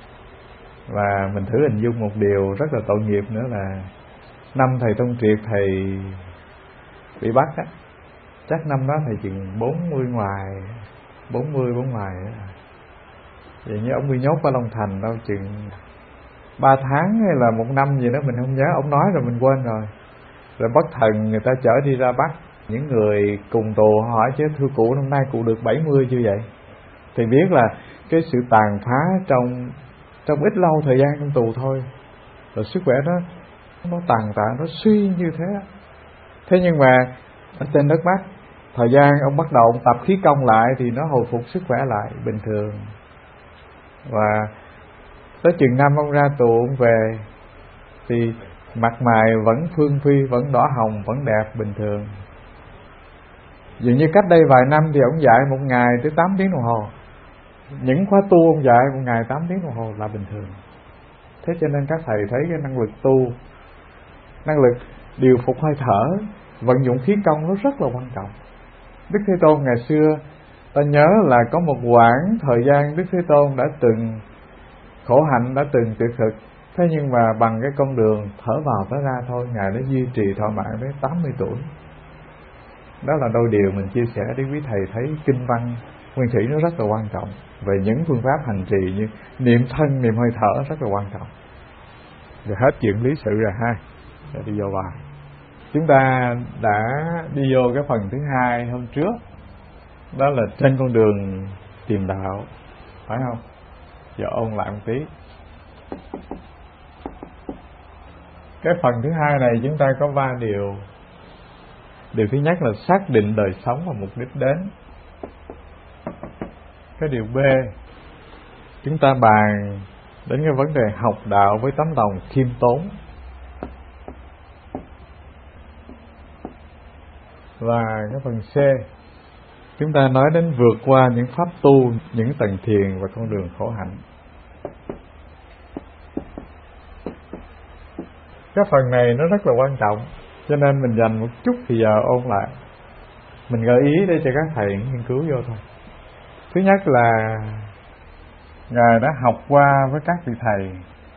Và mình thử hình dung một điều rất là tội nghiệp nữa là năm thầy Thông Triệt thầy bị bắt á, chắc năm đó thầy chừng bốn mươi ngoài, bốn mươi bốn ngoài đó. Vậy như ông bị nhốt ở Long Thành đâu chừng ba tháng hay là một năm gì đó mình không nhớ, ông nói rồi mình quên rồi. Rồi bất thần người ta chở đi ra Bắc. Những người cùng tù hỏi chứ thưa cụ năm nay cụ được bảy mươi chưa vậy? Thì biết là cái sự tàn phá trong trong ít lâu thời gian trong tù thôi, rồi sức khỏe nó nó tàn tạ, nó suy như thế. Thế nhưng mà ở trên đất Bắc, thời gian ông bắt đầu ông tập khí công lại thì nó hồi phục sức khỏe lại bình thường. Và tới chừng năm ông ra tù ông về thì mặt mày vẫn phương phi, vẫn đỏ hồng, vẫn đẹp bình thường. Dường như cách đây vài năm thì ông dạy một ngày tới tám tiếng đồng hồ. Những khóa tu ông dạy một ngày tám tiếng đồng hồ là bình thường. Thế cho nên các thầy thấy cái năng lực tu, năng lực điều phục hơi thở, vận dụng khí công nó rất là quan trọng. Đức Thế Tôn ngày xưa ta nhớ là có một quãng thời gian Đức Thế Tôn đã từng khổ hạnh, đã từng tuyệt thực. Thế nhưng mà bằng cái con đường thở vào thở ra thôi, Ngài đã duy trì thọ mạng đến tám mươi tuổi. Đó là đôi điều mình chia sẻ để quý thầy thấy kinh văn nguyên thủy nó rất là quan trọng. Về những phương pháp hành trì như niệm thân, niệm hơi thở rất là quan trọng. Rồi hết chuyện lý sự rồi ha, rồi đi vô bài. Chúng ta đã đi vô cái phần thứ hai hôm trước, đó là trên con đường tìm đạo, phải không? Giờ ôn lại một tí. Cái phần thứ hai này chúng ta có ba điều. Điều thứ nhất là xác định đời sống và mục đích đến. Cái điều B, chúng ta bàn đến cái vấn đề học đạo với tấm lòng khiêm tốn. Và cái phần C, chúng ta nói đến vượt qua những pháp tu, những tầng thiền và con đường khổ hạnh. Cái phần này nó rất là quan trọng, cho nên mình dành một chút thì giờ ôn lại. Mình gợi ý để cho các thầy nghiên cứu vô thôi. Thứ nhất là Ngài đã học qua với các vị thầy.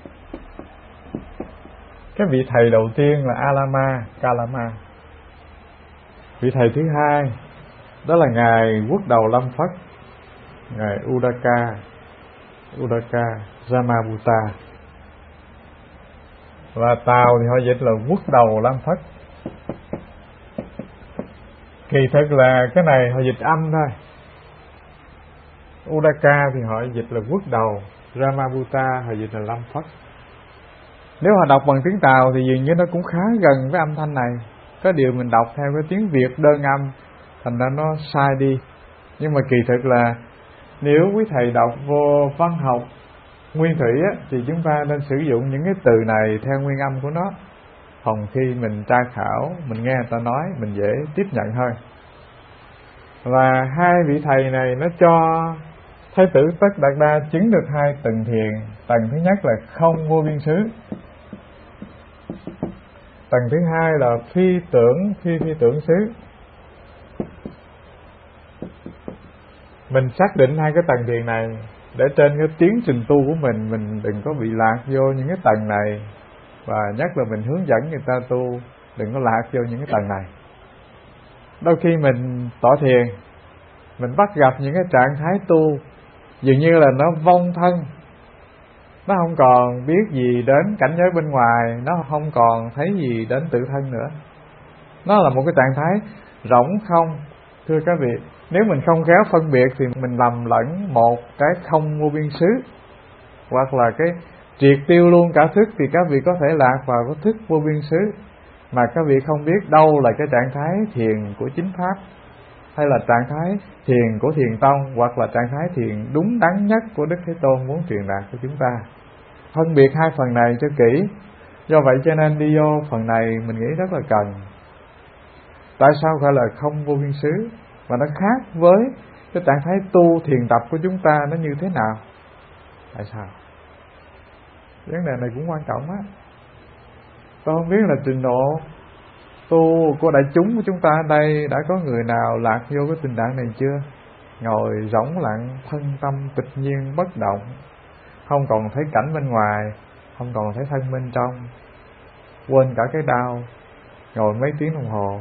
Cái vị thầy đầu tiên là Alama, Kalama. Vị thầy thứ hai đó là Ngài Quốc Đầu Lâm Phất, Ngài Udaka, Udaka Ramabutta. Và Tàu thì họ dịch là Quốc Đầu Lâm Phất. Kỳ thực là cái này họ dịch âm thôi. Udaka thì họ dịch là Quốc Đầu, Ramabutta họ dịch là Lâm Phất. Nếu họ đọc bằng tiếng Tàu thì dường như nó cũng khá gần với âm thanh này. Có điều mình đọc theo cái tiếng Việt đơn âm, thành ra nó sai đi. Nhưng mà kỳ thực là nếu quý thầy đọc vô văn học nguyên thủy á, thì chúng ta nên sử dụng những cái từ này theo nguyên âm của nó. Phòng khi mình tra khảo, mình nghe người ta nói, mình dễ tiếp nhận hơn. Và hai vị thầy này nó cho Thái tử Tất Đạt Đa chứng được hai tầng thiền. Tầng thứ nhất là không vô biên xứ. Tầng thứ hai là phi tưởng, phi phi tưởng xứ. Mình xác định hai cái tầng thiền này để trên cái tiến trình tu của mình, mình đừng có bị lạc vô những cái tầng này. Và nhất là mình hướng dẫn người ta tu, đừng có lạc vô những cái tầng này. Đôi khi mình tỏ thiền, mình bắt gặp những cái trạng thái tu dường như là nó vong thân, nó không còn biết gì đến cảnh giới bên ngoài, nó không còn thấy gì đến tự thân nữa. Nó là một cái trạng thái rỗng không. Thưa các vị, nếu mình không khéo phân biệt thì mình lầm lẫn một cái không vô biên xứ, hoặc là cái triệt tiêu luôn cả thức, thì các vị có thể lạc vào cái thức vô biên xứ mà các vị không biết đâu là cái trạng thái thiền của chính pháp, hay là trạng thái thiền của thiền tông, hoặc là trạng thái thiền đúng đắn nhất của Đức Thế Tôn muốn truyền đạt cho chúng ta. Phân biệt hai phần này cho kỹ. Do vậy cho nên đi vô phần này mình nghĩ rất là cần. Tại sao gọi là không vô biên xứ, và nó khác với cái trạng thái tu thiền tập của chúng ta nó như thế nào? Tại sao? Vấn đề này cũng quan trọng á. Tôi không biết là trình độ tu của đại chúng của chúng ta ở đây đã có người nào lạc vô cái tình trạng này chưa? Ngồi rỗng lặng, thân tâm tịch nhiên bất động, không còn thấy cảnh bên ngoài, không còn thấy thân bên trong, quên cả cái đau, ngồi mấy tiếng đồng hồ.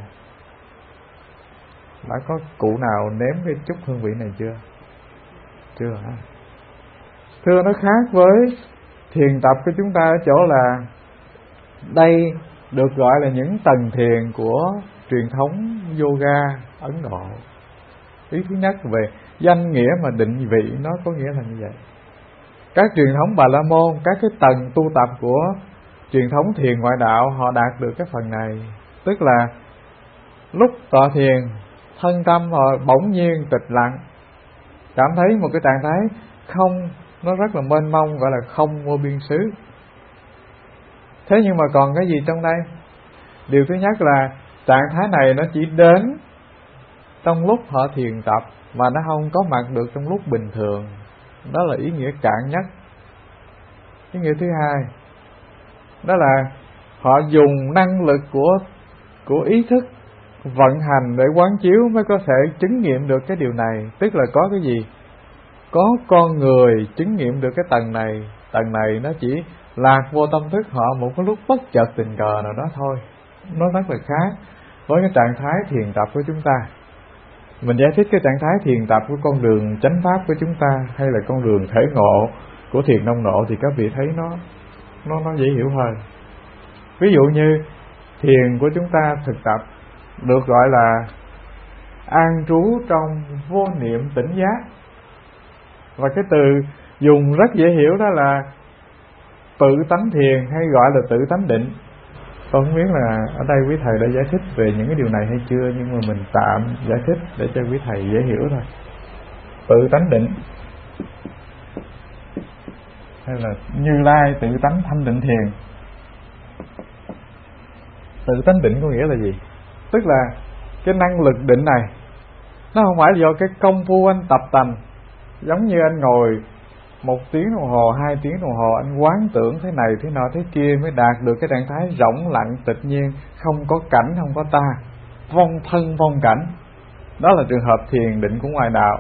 Đã có cụ nào nếm cái chút hương vị này chưa? Chưa hả? Thưa, nó khác với thiền tập của chúng ta ở chỗ là đây được gọi là những tầng thiền của truyền thống yoga Ấn Độ. Ý thứ nhất về danh nghĩa mà định vị nó có nghĩa là như vậy. Các truyền thống Bà La Môn, các cái tầng tu tập của truyền thống thiền ngoại đạo họ đạt được cái phần này. Tức là lúc tọa thiền, thân tâm họ bỗng nhiên tịch lặng, cảm thấy một cái trạng thái không, nó rất là mênh mông, gọi là không vô biên xứ. Thế nhưng mà còn cái gì trong đây? Điều thứ nhất là trạng thái này nó chỉ đến trong lúc họ thiền tập, mà nó không có mặt được trong lúc bình thường. Đó là ý nghĩa cạn nhất. Ý nghĩa thứ hai đó là họ dùng năng lực của của ý thức vận hành để quán chiếu mới có thể chứng nghiệm được cái điều này. Tức là có cái gì? Có con người chứng nghiệm được cái tầng này. Tầng này nó chỉ lạc vô tâm thức họ một cái lúc bất chợt tình cờ nào đó thôi. Nó rất là khác với cái trạng thái thiền tập của chúng ta. Mình giải thích cái trạng thái thiền tập của con đường chánh pháp của chúng ta, hay là con đường thể ngộ của thiền nông nộ, thì các vị thấy nó nó nó dễ hiểu hơn. Ví dụ như thiền của chúng ta thực tập được gọi là an trú trong vô niệm tỉnh giác, và cái từ dùng rất dễ hiểu đó là tự tánh thiền, hay gọi là tự tánh định. Tôi không biết là ở đây quý thầy đã giải thích về những cái điều này hay chưa, nhưng mà mình tạm giải thích để cho quý thầy dễ hiểu thôi. Tự tánh định, hay là Như Lai tự tánh thanh định thiền. Tự tánh định có nghĩa là gì? Tức là cái năng lực định này nó không phải do cái công phu anh tập tành, giống như anh ngồi một tiếng đồng hồ, hai tiếng đồng hồ anh quán tưởng thế này thế nọ thế kia mới đạt được cái trạng thái rỗng lặng tịch nhiên, không có cảnh, không có ta, vong thân vong cảnh. Đó là trường hợp thiền định của ngoại đạo.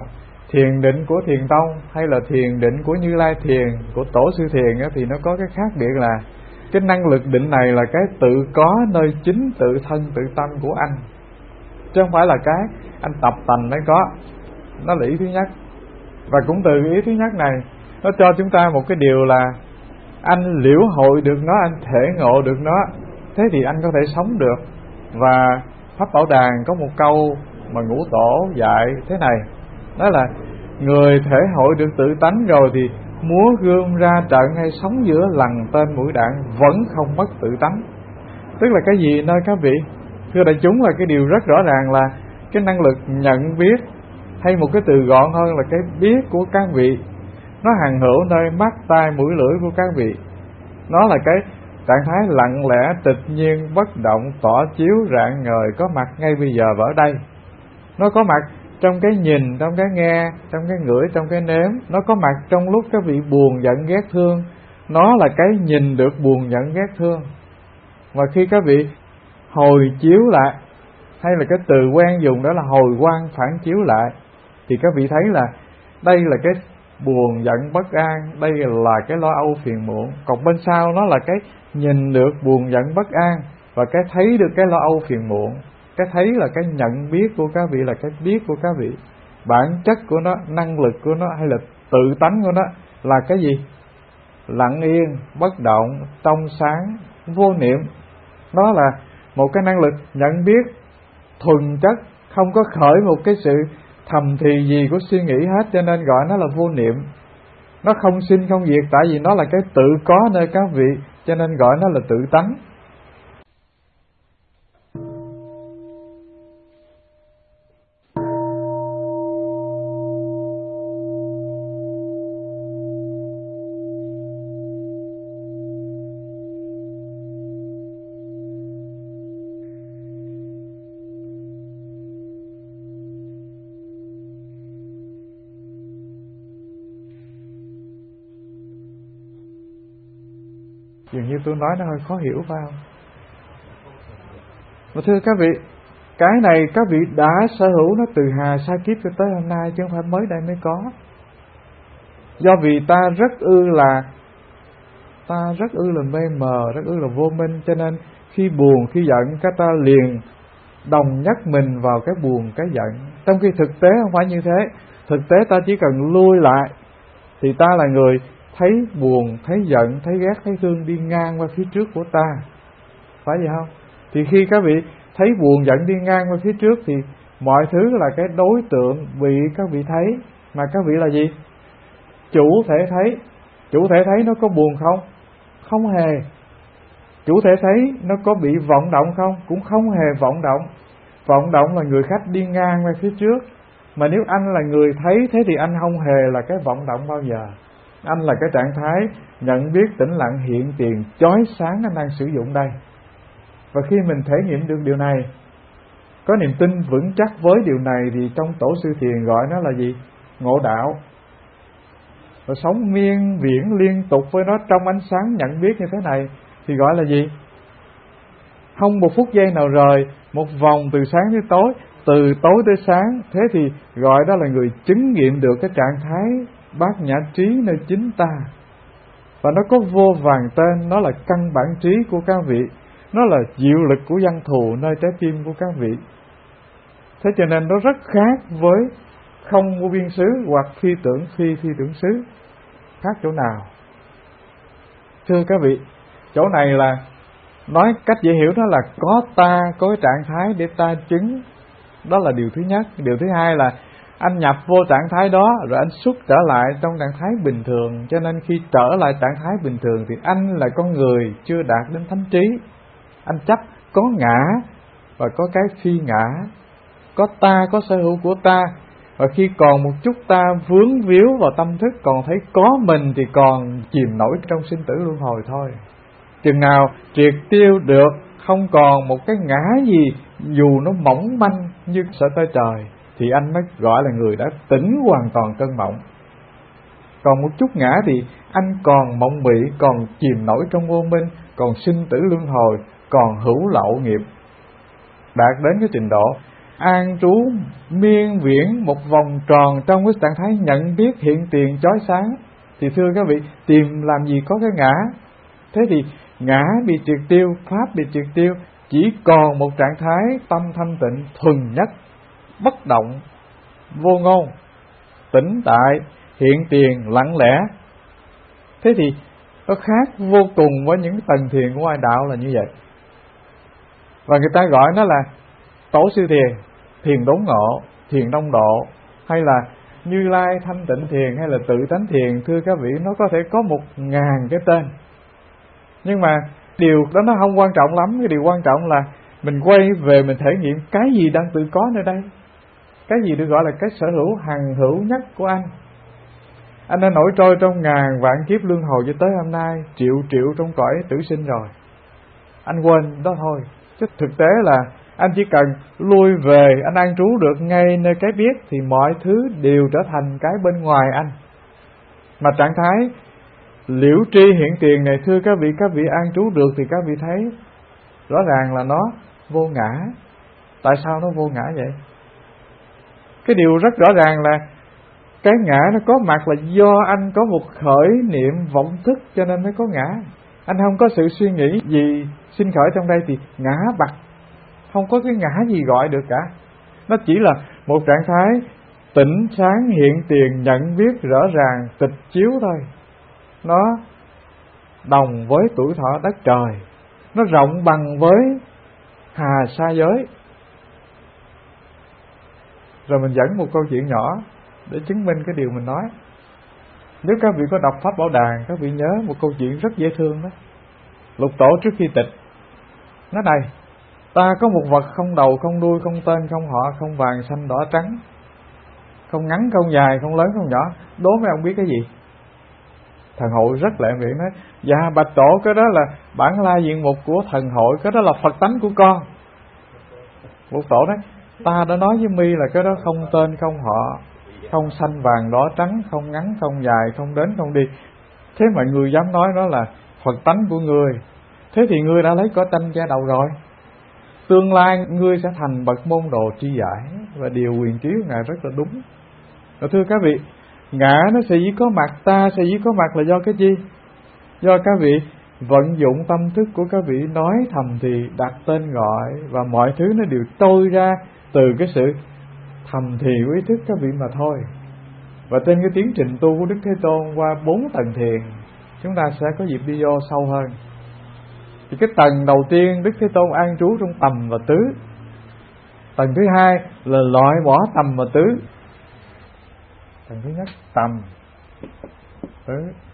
thiền định của Thiền Tông hay là thiền định của Như Lai Thiền, của Tổ Sư Thiền á, thì nó có cái khác biệt là cái năng lực định này là cái tự có nơi chính tự thân tự tâm của anh, chứ không phải là cái anh tập tành mới có. Nó là ý thứ nhất. Và cũng từ ý thứ nhất này nó cho chúng ta một cái điều là anh liễu hội được nó, anh thể ngộ được nó, thế thì anh có thể sống được. Và Pháp Bảo Đàn có một câu mà Ngũ Tổ dạy thế này, đó là người thể hội được tự tánh rồi thì múa gươm ra trận hay sống giữa lằn tên mũi đạn vẫn không mất tự tánh. Tức là cái gì nơi các vị? Thưa đại chúng, là cái điều rất rõ ràng là cái năng lực nhận biết, hay một cái từ gọn hơn là cái biết của các vị, nó hằng hữu nơi mắt, tai, mũi, lưỡi của các vị. Nó là cái trạng thái lặng lẽ, tịch nhiên, bất động, tỏ chiếu, rạng ngời, có mặt ngay bây giờ và ở đây. Nó có mặt trong cái nhìn, trong cái nghe, trong cái ngửi, trong cái nếm. Nó có mặt trong lúc các vị buồn, giận, ghét, thương. Nó là cái nhìn được buồn, giận, ghét, thương. Và khi các vị hồi chiếu lại, hay là cái từ quen dùng đó là hồi quang phản chiếu lại, thì các vị thấy là đây là cái buồn, giận, bất an, đây là cái lo âu, phiền muộn. Còn bên sau nó là cái nhìn được buồn, giận, bất an, và cái thấy được cái lo âu, phiền muộn. Cái thấy là cái nhận biết của các vị, là cái biết của các vị. Bản chất của nó, năng lực của nó, hay là tự tánh của nó là cái gì? Lặng yên, bất động, trong sáng, vô niệm. Nó là một cái năng lực nhận biết thuần chất, không có khởi một cái sự thầm thì gì của suy nghĩ hết, cho nên gọi nó là vô niệm. Nó không sinh không diệt, tại vì nó là cái tự có nơi các vị, cho nên gọi nó là tự tánh. Dường như tôi nói nó hơi khó hiểu phải không? Mà thưa các vị, cái này các vị đã sở hữu nó từ hà sa kiếp cho tới hôm nay, chứ không phải mới đây mới có. Do vì ta rất ư là ta rất ư là mê mờ, rất ư là vô minh, cho nên khi buồn, khi giận, các ta liền đồng nhất mình vào cái buồn, cái giận. Trong khi thực tế không phải như thế. Thực tế ta chỉ cần lui lại thì ta là người thấy buồn, thấy giận, thấy ghét, thấy thương đi ngang qua phía trước của ta, phải vậy không? Thì khi các vị thấy buồn giận đi ngang qua phía trước thì mọi thứ là cái đối tượng bị các vị thấy. Mà các vị là gì? Chủ thể thấy. Chủ thể thấy nó có buồn không? Không hề. Chủ thể thấy nó có bị vọng động không? Cũng không hề vọng động. Vọng động là người khách đi ngang qua phía trước. Mà nếu anh là người thấy, thế thì anh không hề là cái vọng động bao giờ. Anh là cái trạng thái nhận biết tĩnh lặng hiện tiền chói sáng anh đang sử dụng đây. Và khi mình thể nghiệm được điều này, có niềm tin vững chắc với điều này, thì trong Tổ Sư Thiền gọi nó là gì? Ngộ đạo. Và sống miên viễn liên tục với nó trong ánh sáng nhận biết như thế này thì gọi là gì? Không một phút giây nào rời, một vòng từ sáng tới tối, từ tối tới sáng. Thế thì gọi đó là người chứng nghiệm được cái trạng thái bát nhã trí nơi chính ta. Và nó có vô vàn tên. Nó là căn bản trí của các vị, nó là diệu lực của văn thù nơi trái tim của các vị. Thế cho nên nó rất khác với không vô biên xứ hoặc phi tưởng phi phi tưởng xứ. Khác chỗ nào? Thưa các vị, chỗ này là nói cách dễ hiểu, đó là có ta, có cái trạng thái để ta chứng. Đó là điều thứ nhất. Điều thứ hai là anh nhập vô trạng thái đó rồi anh xuất trở lại trong trạng thái bình thường. Cho nên khi trở lại trạng thái bình thường thì anh là con người chưa đạt đến thánh trí. Anh chấp có ngã và có cái phi ngã, có ta, có sở hữu của ta. Và khi còn một chút ta vướng víu vào tâm thức, còn thấy có mình, thì còn chìm nổi trong sinh tử luân hồi thôi. Chừng nào triệt tiêu được, không còn một cái ngã gì dù nó mỏng manh như sợi tơ trời, thì anh mới gọi là người đã tỉnh hoàn toàn cơn mộng. Còn một chút ngã thì anh còn mộng mị, còn chìm nổi trong vô minh, còn sinh tử luân hồi, còn hữu lậu nghiệp. Đạt đến cái trình độ an trú miên viễn một vòng tròn trong cái trạng thái nhận biết hiện tiền chói sáng. Thì thưa các vị, tìm làm gì có cái ngã. Thế thì ngã bị triệt tiêu, pháp bị triệt tiêu, chỉ còn một trạng thái tâm thanh tịnh thuần nhất, bất động, vô ngôn, tĩnh tại, hiện tiền, lặng lẽ. Thế thì nó khác vô cùng với những tầng thiền của ngoại đạo là như vậy. Và người ta gọi nó là tổ sư thiền, thiền đốn ngộ, thiền đông độ, hay là Như Lai thanh tịnh thiền, hay là tự tánh thiền. Thưa các vị, nó có thể có một ngàn cái tên, nhưng mà điều đó nó không quan trọng lắm. Cái điều quan trọng là mình quay về mình thể nghiệm cái gì đang tự có nơi đây, cái gì được gọi là cái sở hữu hằng hữu nhất của anh. Anh đã nổi trôi trong ngàn vạn kiếp luân hồi cho tới hôm nay, triệu triệu trong cõi tử sinh rồi. Anh quên đó thôi. Chứ thực tế là anh chỉ cần lui về, anh an trú được ngay nơi cái biết, thì mọi thứ đều trở thành cái bên ngoài anh. Mà trạng thái liễu tri hiện tiền này, thưa các vị, các vị an trú được thì các vị thấy rõ ràng là nó vô ngã. Tại sao nó vô ngã vậy? Cái điều rất rõ ràng là cái ngã nó có mặt là do anh có một khởi niệm vọng thức, cho nên mới có ngã. Anh không có sự suy nghĩ gì sinh khởi trong đây thì ngã bặt. Không có cái ngã gì gọi được cả. Nó chỉ là một trạng thái tỉnh sáng hiện tiền, nhận biết rõ ràng, tịch chiếu thôi. Nó đồng với tuổi thọ đất trời, nó rộng bằng với hà sa giới. Rồi mình dẫn một câu chuyện nhỏ để chứng minh cái điều mình nói. Nếu các vị có đọc Pháp Bảo Đàn, các vị nhớ một câu chuyện rất dễ thương đó. Lục Tổ trước khi tịch nói này: ta có một vật không đầu, không đuôi, không tên, không họ, không vàng, xanh, đỏ, trắng, không ngắn, không dài, không lớn, không nhỏ. Đố mấy ông biết cái gì? Thần hội rất lẹ miệng nói: dạ bạch Tổ, cái đó là bản la diện mục của thần hội, cái đó là Phật tánh của con. Lục Tổ nói: ta đã nói với mi là cái đó không tên, không họ, không xanh vàng đỏ trắng, không ngắn không dài, không đến không đi. Thế mà người dám nói nó là Phật tánh của người. Thế thì ngươi đã lấy cỏ tranh che đầu rồi. Tương lai ngươi sẽ thành bậc môn đồ tri giải. Và điều quyền trí của Ngài rất là đúng. Và thưa các vị, ngã nó sẽ chỉ có mặt, ta sẽ chỉ có mặt là do cái gì? Do các vị vận dụng tâm thức của các vị nói thầm thì, đặt tên gọi, và mọi thứ nó đều trôi ra từ cái sự thầm thì của ý thức các vị mà thôi. Và trên cái tiến trình tu của Đức Thế Tôn qua bốn tầng thiền, chúng ta sẽ có dịp đi vô sâu hơn. Thì cái tầng đầu tiên Đức Thế Tôn an trú trong tầm và tứ. Tầng thứ hai là loại bỏ tầm và tứ. Tầng thứ nhất tầm, tứ.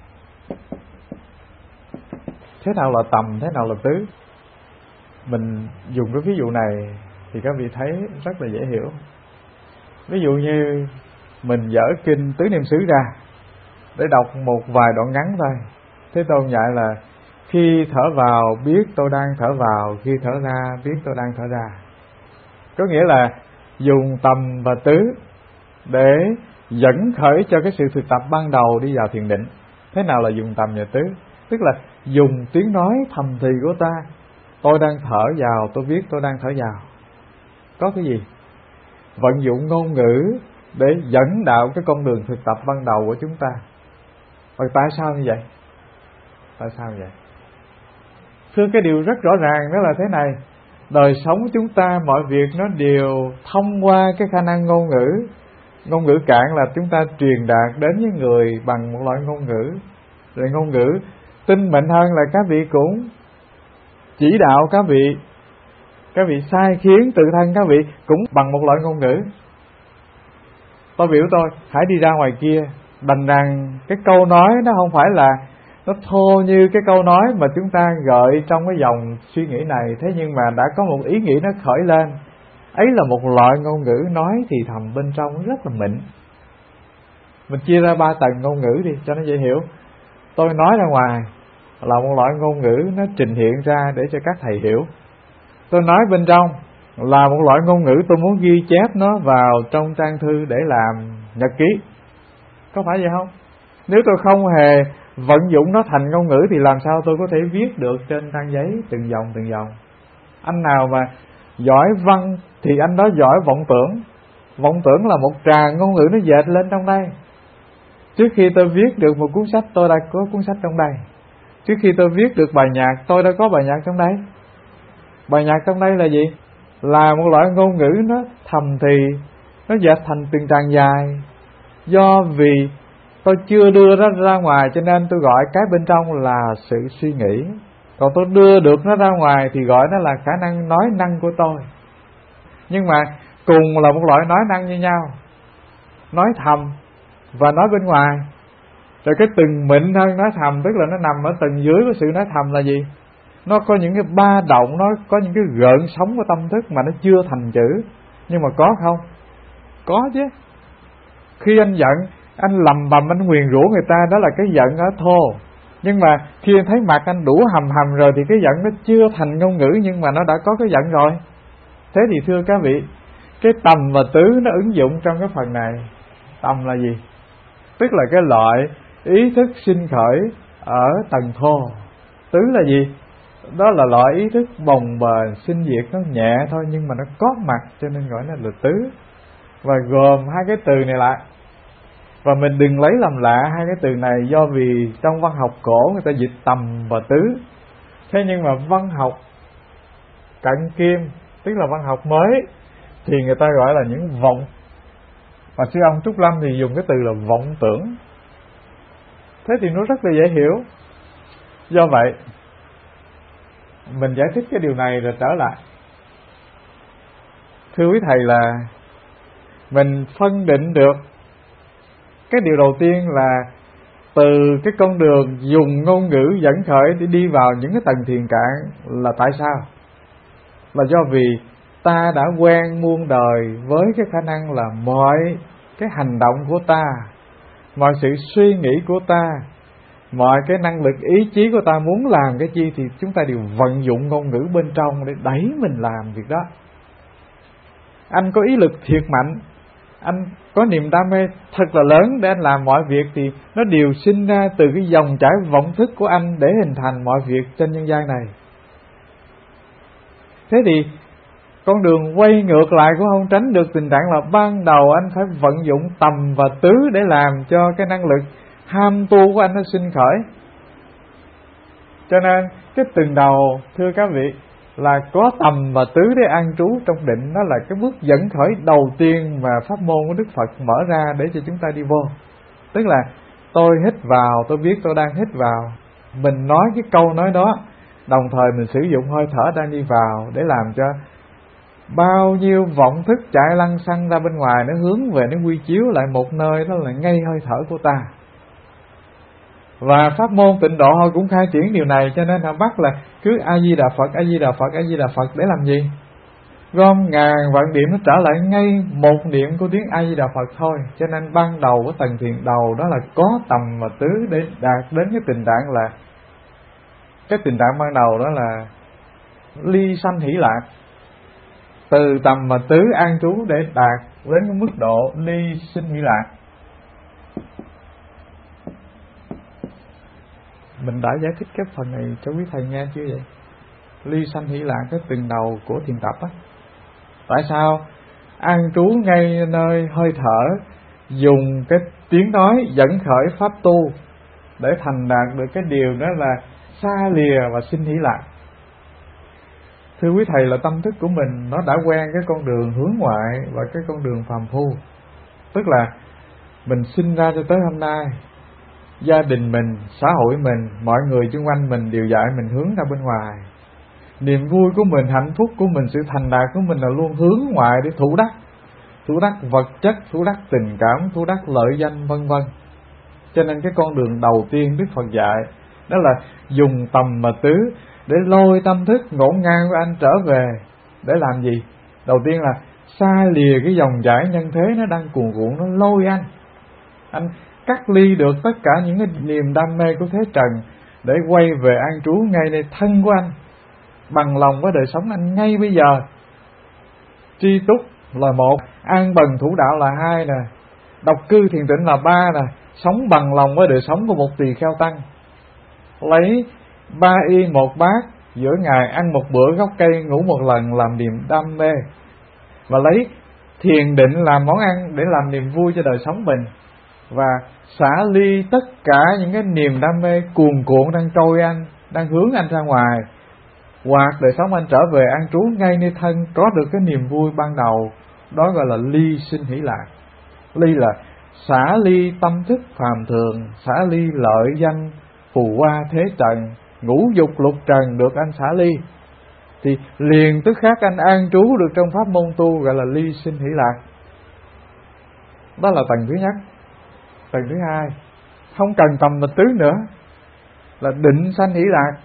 Thế nào là tầm, thế nào là tứ? Mình dùng cái ví dụ này thì các vị thấy rất là dễ hiểu. Ví dụ như mình dở kinh Tứ Niệm xứ ra để đọc một vài đoạn ngắn thôi. Thế Tôn dạy là khi thở vào biết tôi đang thở vào, khi thở ra biết tôi đang thở ra. Có nghĩa là dùng tầm và tứ để dẫn khởi cho cái sự thực tập ban đầu đi vào thiền định. Thế nào là dùng tầm và tứ? Tức là dùng tiếng nói thầm thì của ta. Tôi đang thở vào, tôi biết tôi đang thở vào. Có cái gì? Vận dụng ngôn ngữ để dẫn đạo cái con đường thực tập ban đầu của chúng ta. Và tại sao như vậy? Tại sao như vậy? Thưa, cái điều rất rõ ràng đó là thế này. Đời sống chúng ta mọi việc nó đều thông qua cái khả năng ngôn ngữ. Ngôn ngữ cạn là chúng ta truyền đạt đến với người bằng một loại ngôn ngữ. Rồi ngôn ngữ tinh mệnh hơn là các vị cũng chỉ đạo các vị, các vị sai khiến tự thân các vị cũng bằng một loại ngôn ngữ. Tôi biểu tôi hãy đi ra ngoài kia, đành rằng cái câu nói nó không phải là nó thô như cái câu nói mà chúng ta gợi trong cái dòng suy nghĩ này. Thế nhưng mà đã có một ý nghĩ nó khởi lên. Ấy là một loại ngôn ngữ nói thì thầm bên trong rất là mịn. Mình chia ra ba tầng ngôn ngữ đi cho nó dễ hiểu. Tôi nói ra ngoài là một loại ngôn ngữ nó trình hiện ra để cho các thầy hiểu. Tôi nói bên trong là một loại ngôn ngữ tôi muốn ghi chép nó vào trong trang thư để làm nhật ký. Có phải vậy không? Nếu tôi không hề vận dụng nó thành ngôn ngữ thì làm sao tôi có thể viết được trên trang giấy từng dòng từng dòng? Anh nào mà giỏi văn thì anh đó giỏi vọng tưởng. Vọng tưởng là một tràng ngôn ngữ nó dệt lên trong đây. Trước khi tôi viết được một cuốn sách, tôi đã có cuốn sách trong đây. Trước khi tôi viết được bài nhạc, tôi đã có bài nhạc trong đây. Bài nhạc trong đây là gì? Là một loại ngôn ngữ nó thầm thì, nó dệt thành từng tràng dài. Do vì tôi chưa đưa nó ra ngoài cho nên tôi gọi cái bên trong là sự suy nghĩ. Còn tôi đưa được nó ra ngoài thì gọi nó là khả năng nói năng của tôi. Nhưng mà cùng là một loại nói năng như nhau, nói thầm và nói bên ngoài. Rồi cái từng mịn hơn nói thầm, tức là nó nằm ở tầng dưới của sự nói thầm là gì? Nó có những cái ba động, nó có những cái gợn sóng của tâm thức mà nó chưa thành chữ. Nhưng mà có không? Có chứ. Khi anh giận, anh lầm bầm, anh nguyền rủa người ta, đó là cái giận ở thô. Nhưng mà khi anh thấy mặt anh đủ hầm hầm rồi thì cái giận nó chưa thành ngôn ngữ, nhưng mà nó đã có cái giận rồi. Thế thì thưa các vị, cái tầm và tứ nó ứng dụng trong cái phần này. Tầm là gì? Tức là cái loại ý thức sinh khởi ở tầng thô. Tứ là gì? Đó là loại ý thức bồng bềnh, sinh diệt, nó nhẹ thôi nhưng mà nó có mặt, cho nên gọi nó là tứ. Và gồm hai cái từ này lại. Và mình đừng lấy làm lạ hai cái từ này, do vì trong văn học cổ người ta dịch tầm và tứ. Thế nhưng mà văn học cận kim, tức là văn học mới, thì người ta gọi là những vọng. Và sư ông Trúc Lâm thì dùng cái từ là vọng tưởng. Thế thì nó rất là dễ hiểu. Do vậy mình giải thích cái điều này rồi trở lại. Thưa quý thầy là mình phân định được cái điều đầu tiên là từ cái con đường dùng ngôn ngữ dẫn khởi để đi vào những cái tầng thiền cạn là tại sao? Là do vì ta đã quen muôn đời với cái khả năng là mọi cái hành động của ta, mọi sự suy nghĩ của ta, mọi cái năng lực ý chí của ta muốn làm cái chi thì chúng ta đều vận dụng ngôn ngữ bên trong để đẩy mình làm việc đó. Anh có ý lực thiệt mạnh, anh có niềm đam mê thật là lớn để anh làm mọi việc thì nó đều sinh ra từ cái dòng chảy vọng thức của anh để hình thành mọi việc trên nhân gian này. Thế thì con đường quay ngược lại cũng không tránh được tình trạng là ban đầu anh phải vận dụng tầm và tứ để làm cho cái năng lực ham tu của anh nó sinh khởi. Cho nên cái từng đầu thưa các vị là có tầm và tứ để an trú trong định, đó là cái bước dẫn khởi đầu tiên mà pháp môn của Đức Phật mở ra để cho chúng ta đi vô. Tức là tôi hít vào, tôi biết tôi đang hít vào, mình nói cái câu nói đó, đồng thời mình sử dụng hơi thở đang đi vào để làm cho bao nhiêu vọng thức chạy lăng xăng ra bên ngoài nó hướng về, nó quy chiếu lại một nơi, đó là ngay hơi thở của ta. Và pháp môn Tịnh Độ họ cũng khai triển điều này, cho nên họ bắt là cứ A Di Đà Phật, A Di Đà Phật, A Di Đà Phật để làm gì? Gom ngàn vạn điểm nó trở lại ngay một niệm của tiếng A Di Đà Phật thôi. Cho nên ban đầu của tầng thiền đầu đó là có tầm và tứ để đạt đến cái tình trạng là cái tình trạng ban đầu đó là ly sanh hỷ lạc. Từ tầm và tứ an trú để đạt đến cái mức độ ly sinh hỷ lạc. Mình đã giải thích cái phần này cho quý thầy nghe chưa vậy? Ly sanh hỷ lạc cái từng đầu của thiền tập á. Tại sao an trú ngay nơi hơi thở, dùng cái tiếng nói dẫn khởi pháp tu để thành đạt được cái điều đó là xa lìa và sinh hỷ lạc? Thưa quý thầy là tâm thức của mình nó đã quen cái con đường hướng ngoại và cái con đường phàm phu. Tức là mình sinh ra cho tới hôm nay, gia đình mình, xã hội mình, mọi người xung quanh mình đều dạy mình hướng ra bên ngoài. Niềm vui của mình, hạnh phúc của mình, sự thành đạt của mình là luôn hướng ngoại để thủ đắc. Thủ đắc vật chất, thủ đắc tình cảm, thủ đắc lợi danh vân vân. Cho nên cái con đường đầu tiên Đức Phật dạy đó là dùng tầm và tứ để lôi tâm thức ngổn ngang của anh trở về. Để làm gì? Đầu tiên là xa lìa cái dòng chảy nhân thế nó đang cuồn cuộn, nó lôi anh. Anh cắt ly được tất cả những cái niềm đam mê của thế trần để quay về an trú ngay nơi thân của anh, bằng lòng với đời sống anh ngay bây giờ. Tri túc là một, an bần thủ đạo là hai nè, độc cư thiền tịnh là ba nè, sống bằng lòng với đời sống của một tỳ kheo tăng. Lấy ba y một bát, giữa ngày ăn một bữa gốc cây, ngủ một lần làm niềm đam mê. và lấy thiền định làm món ăn để làm niềm vui cho đời sống mình, và xả ly tất cả những cái niềm đam mê cuồn cuộn đang trôi anh, đang hướng anh ra ngoài, hoặc đời sống anh trở về an trú ngay nơi thân, có được cái niềm vui ban đầu. Đó gọi là ly sinh hỷ lạc. Ly là xả ly tâm thức phàm thường, xả ly lợi danh phù hoa thế trần, ngũ dục lục trần được anh xả ly, thì liền tức khắc anh an trú được trong pháp môn tu, gọi là ly sinh hỷ lạc. Đó là tầng thứ nhất. Tầng thứ hai, không cần tầm mật tứ nữa, là định sanh hỷ lạc.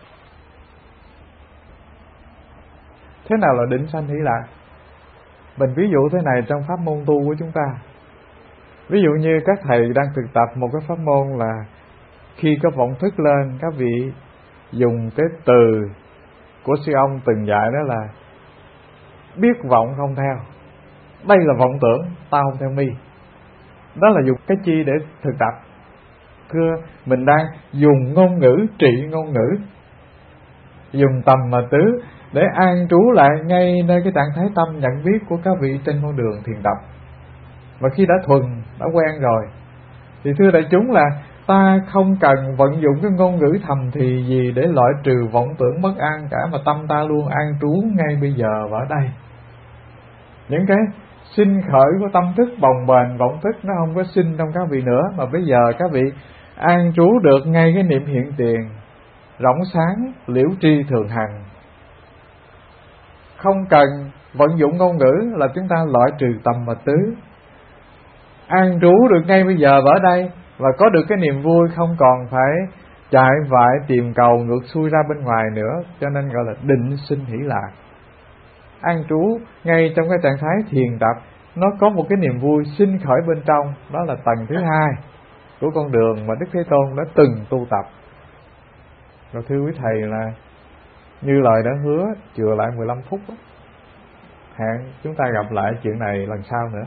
Thế nào là định sanh hỷ lạc? Mình ví dụ thế này trong pháp môn tu của chúng ta. Ví dụ như các thầy đang thực tập một cái pháp môn là khi có vọng thức lên, các vị dùng cái từ của sư ông từng dạy, đó là biết vọng không theo. Đây là vọng tưởng, tao không theo mi. Đó là dùng cái chi để thực tập? Thưa, mình đang dùng ngôn ngữ trị ngôn ngữ, dùng tầm mà tứ để an trú lại ngay nơi cái trạng thái tâm nhận biết của các vị trên con đường thiền tập. Và khi đã thuần, đã quen rồi, thì thưa đại chúng là ta không cần vận dụng cái ngôn ngữ thầm thì gì để loại trừ vọng tưởng bất an cả, mà tâm ta luôn an trú ngay bây giờ và ở đây. Những cái sinh khởi của tâm thức bồng bềnh vọng thức nó không có sinh trong các vị nữa, mà bây giờ các vị an trú được ngay cái niệm hiện tiền, rỗng sáng liễu tri thường hằng. Không cần vận dụng ngôn ngữ là chúng ta loại trừ tầm và tứ, an trú được ngay bây giờ và ở đây, và có được cái niềm vui, không còn phải chạy vại tìm cầu ngược xuôi ra bên ngoài nữa. Cho nên gọi là định sinh hỷ lạc. An trú ngay trong cái trạng thái thiền tập, nó có một cái niềm vui sinh khởi bên trong. Đó là tầng thứ hai của con đường mà Đức Thế Tôn đã từng tu tập. Rồi thưa quý thầy là như lời đã hứa, chừa lại mười lăm phút đó. Hẹn chúng ta gặp lại chuyện này lần sau nữa.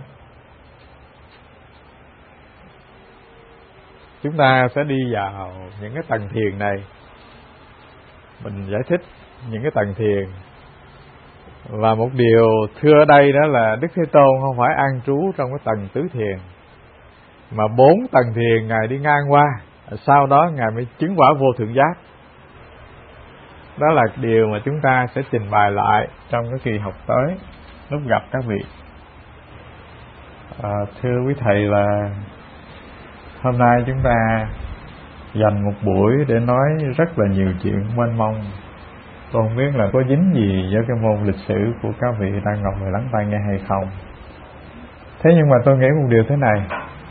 Chúng ta sẽ đi vào những cái tầng thiền này. Mình giải thích những cái tầng thiền. Và một điều thưa ở đây đó là Đức Thế Tôn không phải an trú trong cái tầng tứ thiền, mà bốn tầng thiền Ngài đi ngang qua, sau đó Ngài mới chứng quả vô thượng giác. Đó là điều mà chúng ta sẽ trình bày lại trong cái kỳ học tới lúc gặp các vị. À, thưa quý thầy là hôm nay chúng ta dành một buổi để nói rất là nhiều chuyện mênh mông. Tôi không biết là có dính gì với cái môn lịch sử của các vị đang ngồi lắng tai nghe hay không. Thế nhưng mà tôi nghĩ một điều thế này,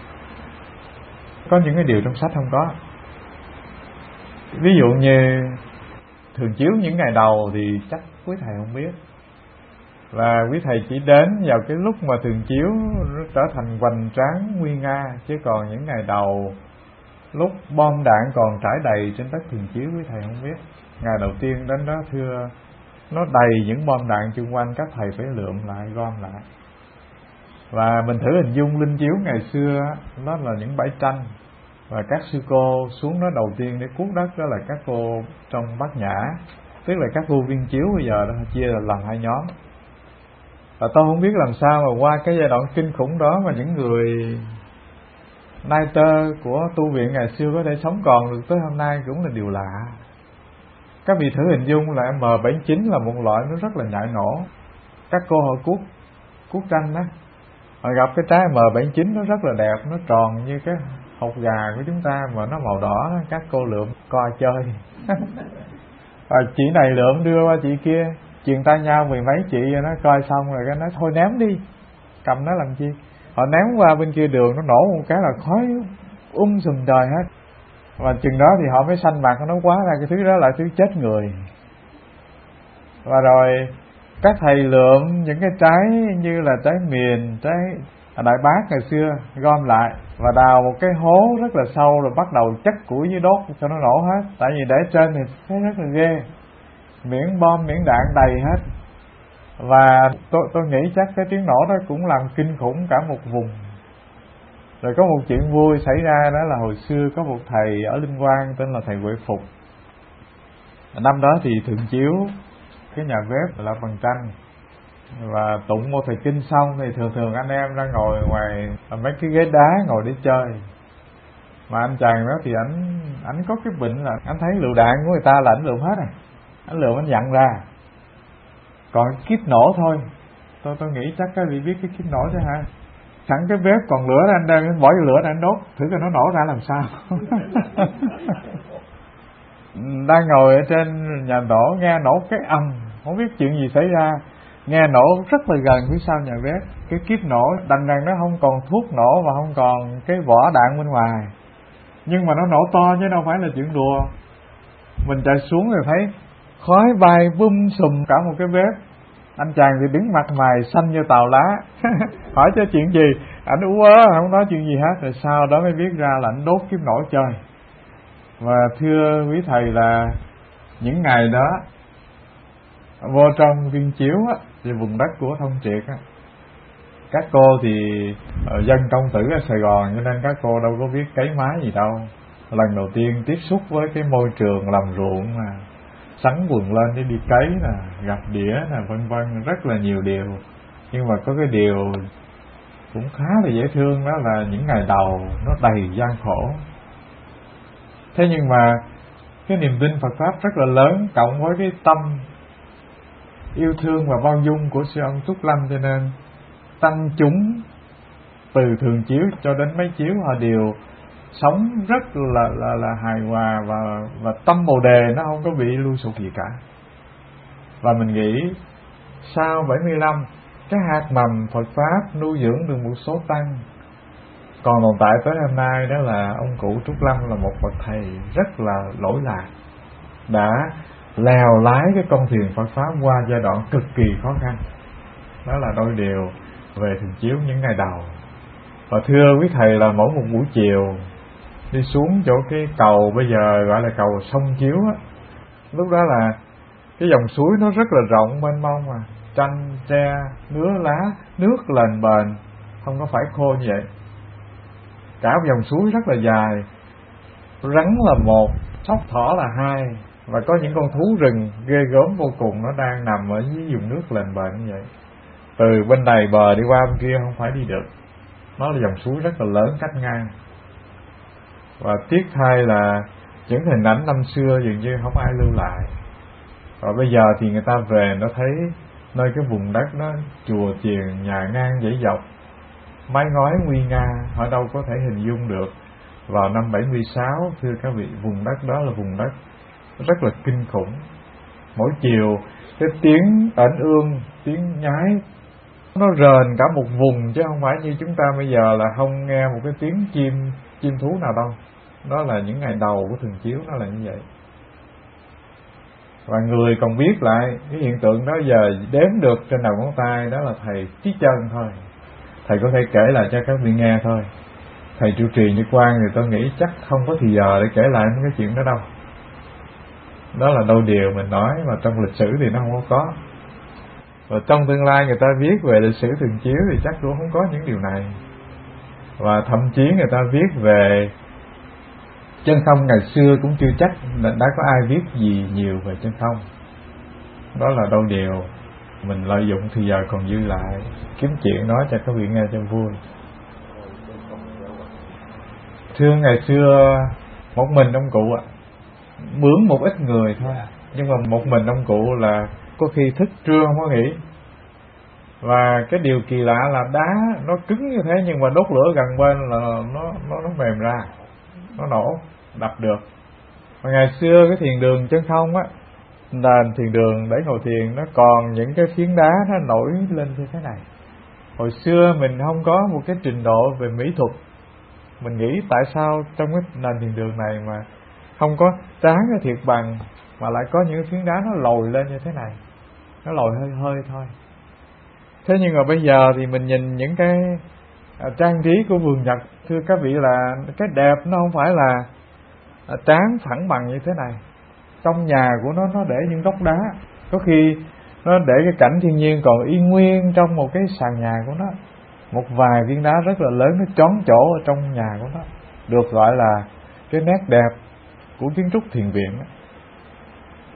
có những cái điều trong sách không có. Ví dụ như thường chiếu những ngày đầu thì chắc quý thầy không biết, và quý thầy chỉ đến vào cái lúc mà thường chiếu nó trở thành hoành tráng nguy nga, chứ còn những ngày đầu lúc bom đạn còn trải đầy trên đất thường chiếu quý thầy không biết. Ngày đầu tiên đến đó thưa, nó đầy những bom đạn chung quanh, các thầy phải lượm lại, gom lại. Và mình thử hình dung linh chiếu ngày xưa nó là những bãi tranh, và các sư cô xuống đó đầu tiên để cuốc đất đó là các cô trong Bát Nhã, tức là các cô viên chiếu bây giờ đó chia là làm hai nhóm. Và tôi không biết làm sao mà qua cái giai đoạn kinh khủng đó mà những người nai tơ của tu viện ngày xưa có thể sống còn được tới hôm nay cũng là điều lạ. Các vị thử hình dung là M bảy mươi chín là một loại nó rất là nhạy nổ. Các cô họ cuốc cuốc tranh đó, họ gặp cái trái M bảy mươi chín nó rất là đẹp, nó tròn như cái hột gà của chúng ta mà nó màu đỏ đó. Các cô lượm coi chơi và chị này lượm đưa qua chị kia, truyền tay nhau mười mấy chị, nó coi xong rồi cái nói thôi ném đi, cầm nó làm chi. Họ ném qua bên kia đường, nó nổ một cái là khói um sùm trời hết. Và chừng đó thì họ mới xanh mặt, nó quá ra cái thứ đó là thứ chết người. Và rồi các thầy lượm những cái trái như là trái miền, trái đại bác ngày xưa, gom lại và đào một cái hố rất là sâu, rồi bắt đầu chất củi dưới đốt cho nó nổ hết. Tại vì để trên thì thấy rất là ghê, miễn bom miễn đạn đầy hết. Và tôi, tôi nghĩ chắc cái tiếng nổ đó cũng làm kinh khủng cả một vùng. Rồi có một chuyện vui xảy ra, đó là hồi xưa có một thầy ở Linh Quang tên là thầy Huệ Phục. Năm đó thì thường chiếu cái nhà bếp là bằng tranh, và tụng một thời kinh xong thì thường thường anh em ra ngồi ngoài mấy cái ghế đá ngồi để chơi. Mà anh chàng đó thì ảnh ảnh có cái bệnh là anh thấy lựu đạn của người ta là ảnh lượm hết rồi, ảnh lượm anh dặn ra, còn kíp nổ thôi. Tôi tôi nghĩ chắc các vị biết cái kíp nổ chứ hả? Sẵn cái bếp còn lửa anh đang bỏ vô lửa anh đốt thử coi nó nổ ra làm sao. Đang ngồi ở trên nhà tổ nghe nổ cái ầm, không biết chuyện gì xảy ra, nghe nổ rất là gần phía sau nhà bếp. Cái kíp nổ đành rằng nó không còn thuốc nổ và không còn cái vỏ đạn bên ngoài, nhưng mà nó nổ to chứ đâu phải là chuyện đùa. Mình chạy xuống rồi thấy khói bay bum sùm cả một cái bếp. Anh chàng thì đứng mặt mày xanh như tàu lá. Hỏi cho chuyện gì, ảnh ú ớ không nói chuyện gì hết. Rồi sau đó mới biết ra là ảnh đốt kiếp nổ chơi. Và thưa quý thầy là những ngày đó vô trong Viên Chiếu á, thì vùng đất của Thông Triệt á, các cô thì dân công tử ở Sài Gòn, cho nên các cô đâu có biết cấy máy gì đâu. Lần đầu tiên tiếp xúc với cái môi trường làm ruộng mà sắn quần lên để đi cấy nè, gặp đĩa nè, vân vân, rất là nhiều điều. Nhưng mà có cái điều cũng khá là dễ thương, đó là những ngày đầu nó đầy gian khổ. Thế nhưng mà cái niềm tin Phật pháp rất là lớn, cộng với cái tâm yêu thương và bao dung của sư ông Trúc Lâm, cho nên tăng chúng từ Thường Chiếu cho đến Mấy Chiếu họ đều sống rất là là là hài hòa, và và tâm Bồ đề nó không có bị lui sụt gì cả. Và mình nghĩ sau bảy mươi lăm, cái hạt mầm Phật pháp nuôi dưỡng được một số tăng còn tồn tại tới hôm nay, đó là ông cụ Trúc Lâm là một bậc thầy rất là lỗi lạc, đã lèo lái cái con thuyền Phật pháp qua giai đoạn cực kỳ khó khăn. Đó là đôi điều về Thường Chiếu những ngày đầu. Và thưa quý thầy là mỗi một buổi chiều đi xuống chỗ cái cầu bây giờ gọi là cầu Sông Chiếu á, lúc đó là cái dòng suối nó rất là rộng mênh mông, mà chanh tre nứa lá, nước lềnh bềnh, không có phải khô như vậy. Cả một dòng suối rất là dài, rắn là một, sóc thỏ là hai, và có những con thú rừng ghê gớm vô cùng nó đang nằm ở dưới vùng nước lềnh bềnh như vậy. Từ bên này bờ đi qua bên kia không phải đi được, nó là dòng suối rất là lớn cách ngang. Và tiếc thay là những hình ảnh năm xưa dường như không ai lưu lại. Và bây giờ thì người ta về nó thấy nơi cái vùng đất đó chùa chiền nhà ngang dãy dọc, mái ngói nguy nga, họ đâu có thể hình dung được. Vào năm bảy mươi sáu, thưa các vị, vùng đất đó là vùng đất rất là kinh khủng. Mỗi chiều cái tiếng ẩn ương, tiếng nhái nó rền cả một vùng, chứ không phải như chúng ta bây giờ là không nghe một cái tiếng chim chim thú nào đâu. Đó là những ngày đầu của Thường Chiếu nó là như vậy. Và người còn biết lại cái hiện tượng đó giờ đếm được trên đầu ngón tay, đó là thầy Chí Chân thôi. Thầy có thể kể lại cho các vị nghe thôi. Thầy trụ trì Như Quang thì tôi nghĩ chắc không có thì giờ để kể lại mấy cái chuyện đó đâu. Đó là đôi điều mình nói mà trong lịch sử thì nó không có. Và trong tương lai người ta viết về lịch sử Thường Chiếu thì chắc cũng không có những điều này. Và thậm chí người ta viết về chân không ngày xưa cũng chưa chắc đã có ai viết gì nhiều về chân không. Đó là đôi điều mình lợi dụng thì giờ còn dư lại kiếm chuyện nói cho các vị nghe cho vui. Thưa ngày xưa một mình ông cụ ạ, mướn một ít người thôi, nhưng mà một mình ông cụ là có khi thức trưa không có nghỉ. Và cái điều kỳ lạ là đá nó cứng như thế nhưng mà đốt lửa gần bên là nó nó nó mềm ra, nó nổ đập được. Và ngày xưa cái thiền đường chân không á, nền thiền đường để ngồi thiền nó còn những cái phiến đá nó nổi lên như thế này. Hồi xưa mình không có một cái trình độ về mỹ thuật, mình nghĩ tại sao trong cái nền thiền đường này mà không có tráng cái thiệt bằng mà lại có những phiến đá nó lồi lên như thế này, nó lồi hơi hơi thôi. Thế nhưng mà bây giờ thì mình nhìn những cái à, trang trí của vườn Nhật, thưa các vị, là cái đẹp nó không phải là à, tráng phẳng bằng như thế này. Trong nhà của nó nó để những gốc đá, có khi nó để cái cảnh thiên nhiên còn y nguyên trong một cái sàn nhà của nó. Một vài viên đá rất là lớn nó trón chỗ ở trong nhà của nó, được gọi là cái nét đẹp của kiến trúc thiền viện đó.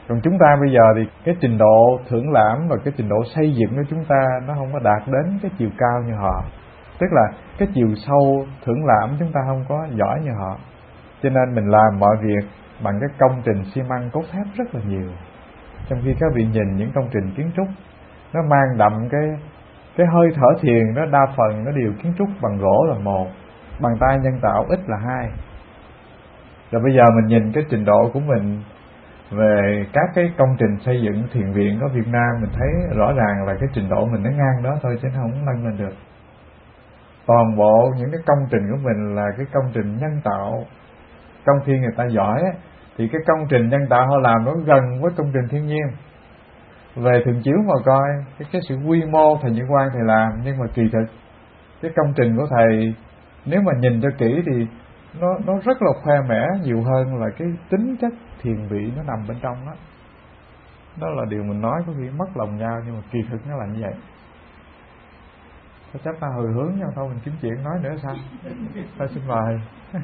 Còn chúng ta bây giờ thì cái trình độ thưởng lãm và cái trình độ xây dựng của chúng ta nó không có đạt đến cái chiều cao như họ. Tức là cái chiều sâu thưởng lãm chúng ta không có giỏi như họ. Cho nên mình làm mọi việc bằng cái công trình xi măng cốt thép rất là nhiều. Trong khi các vị nhìn những công trình kiến trúc, nó mang đậm cái cái hơi thở thiền, nó đa phần nó đều kiến trúc bằng gỗ là một, bằng tay nhân tạo ít là hai. Rồi bây giờ mình nhìn cái trình độ của mình về các cái công trình xây dựng thiền viện ở Việt Nam, mình thấy rõ ràng là cái trình độ mình nó ngang đó thôi chứ không nâng lên được. Toàn bộ những cái công trình của mình là cái công trình nhân tạo. Trong khi người ta giỏi thì cái công trình nhân tạo họ làm nó gần với công trình thiên nhiên. Về thường chiếu mà coi cái, cái sự quy mô thầy Nhật Quang thầy làm, nhưng mà kỳ thực cái công trình của thầy nếu mà nhìn cho kỹ thì nó nó rất là khoe mẽ, nhiều hơn là cái tính chất thiền vị nó nằm bên trong đó. Đó là điều mình nói có khi mất lòng nhau, nhưng mà kỳ thực nó là như vậy. Thôi chắc ta hồi hướng nhau thôi, mình kiếm chuyện nói nữa sao? Ta xin mời.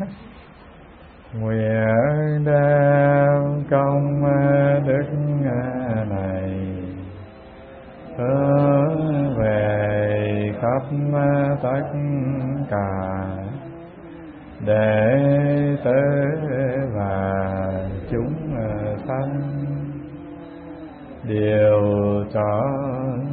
Nguyện đem công đức này hướng về khắp tất cả đệ tử và chúng sanh đều trọn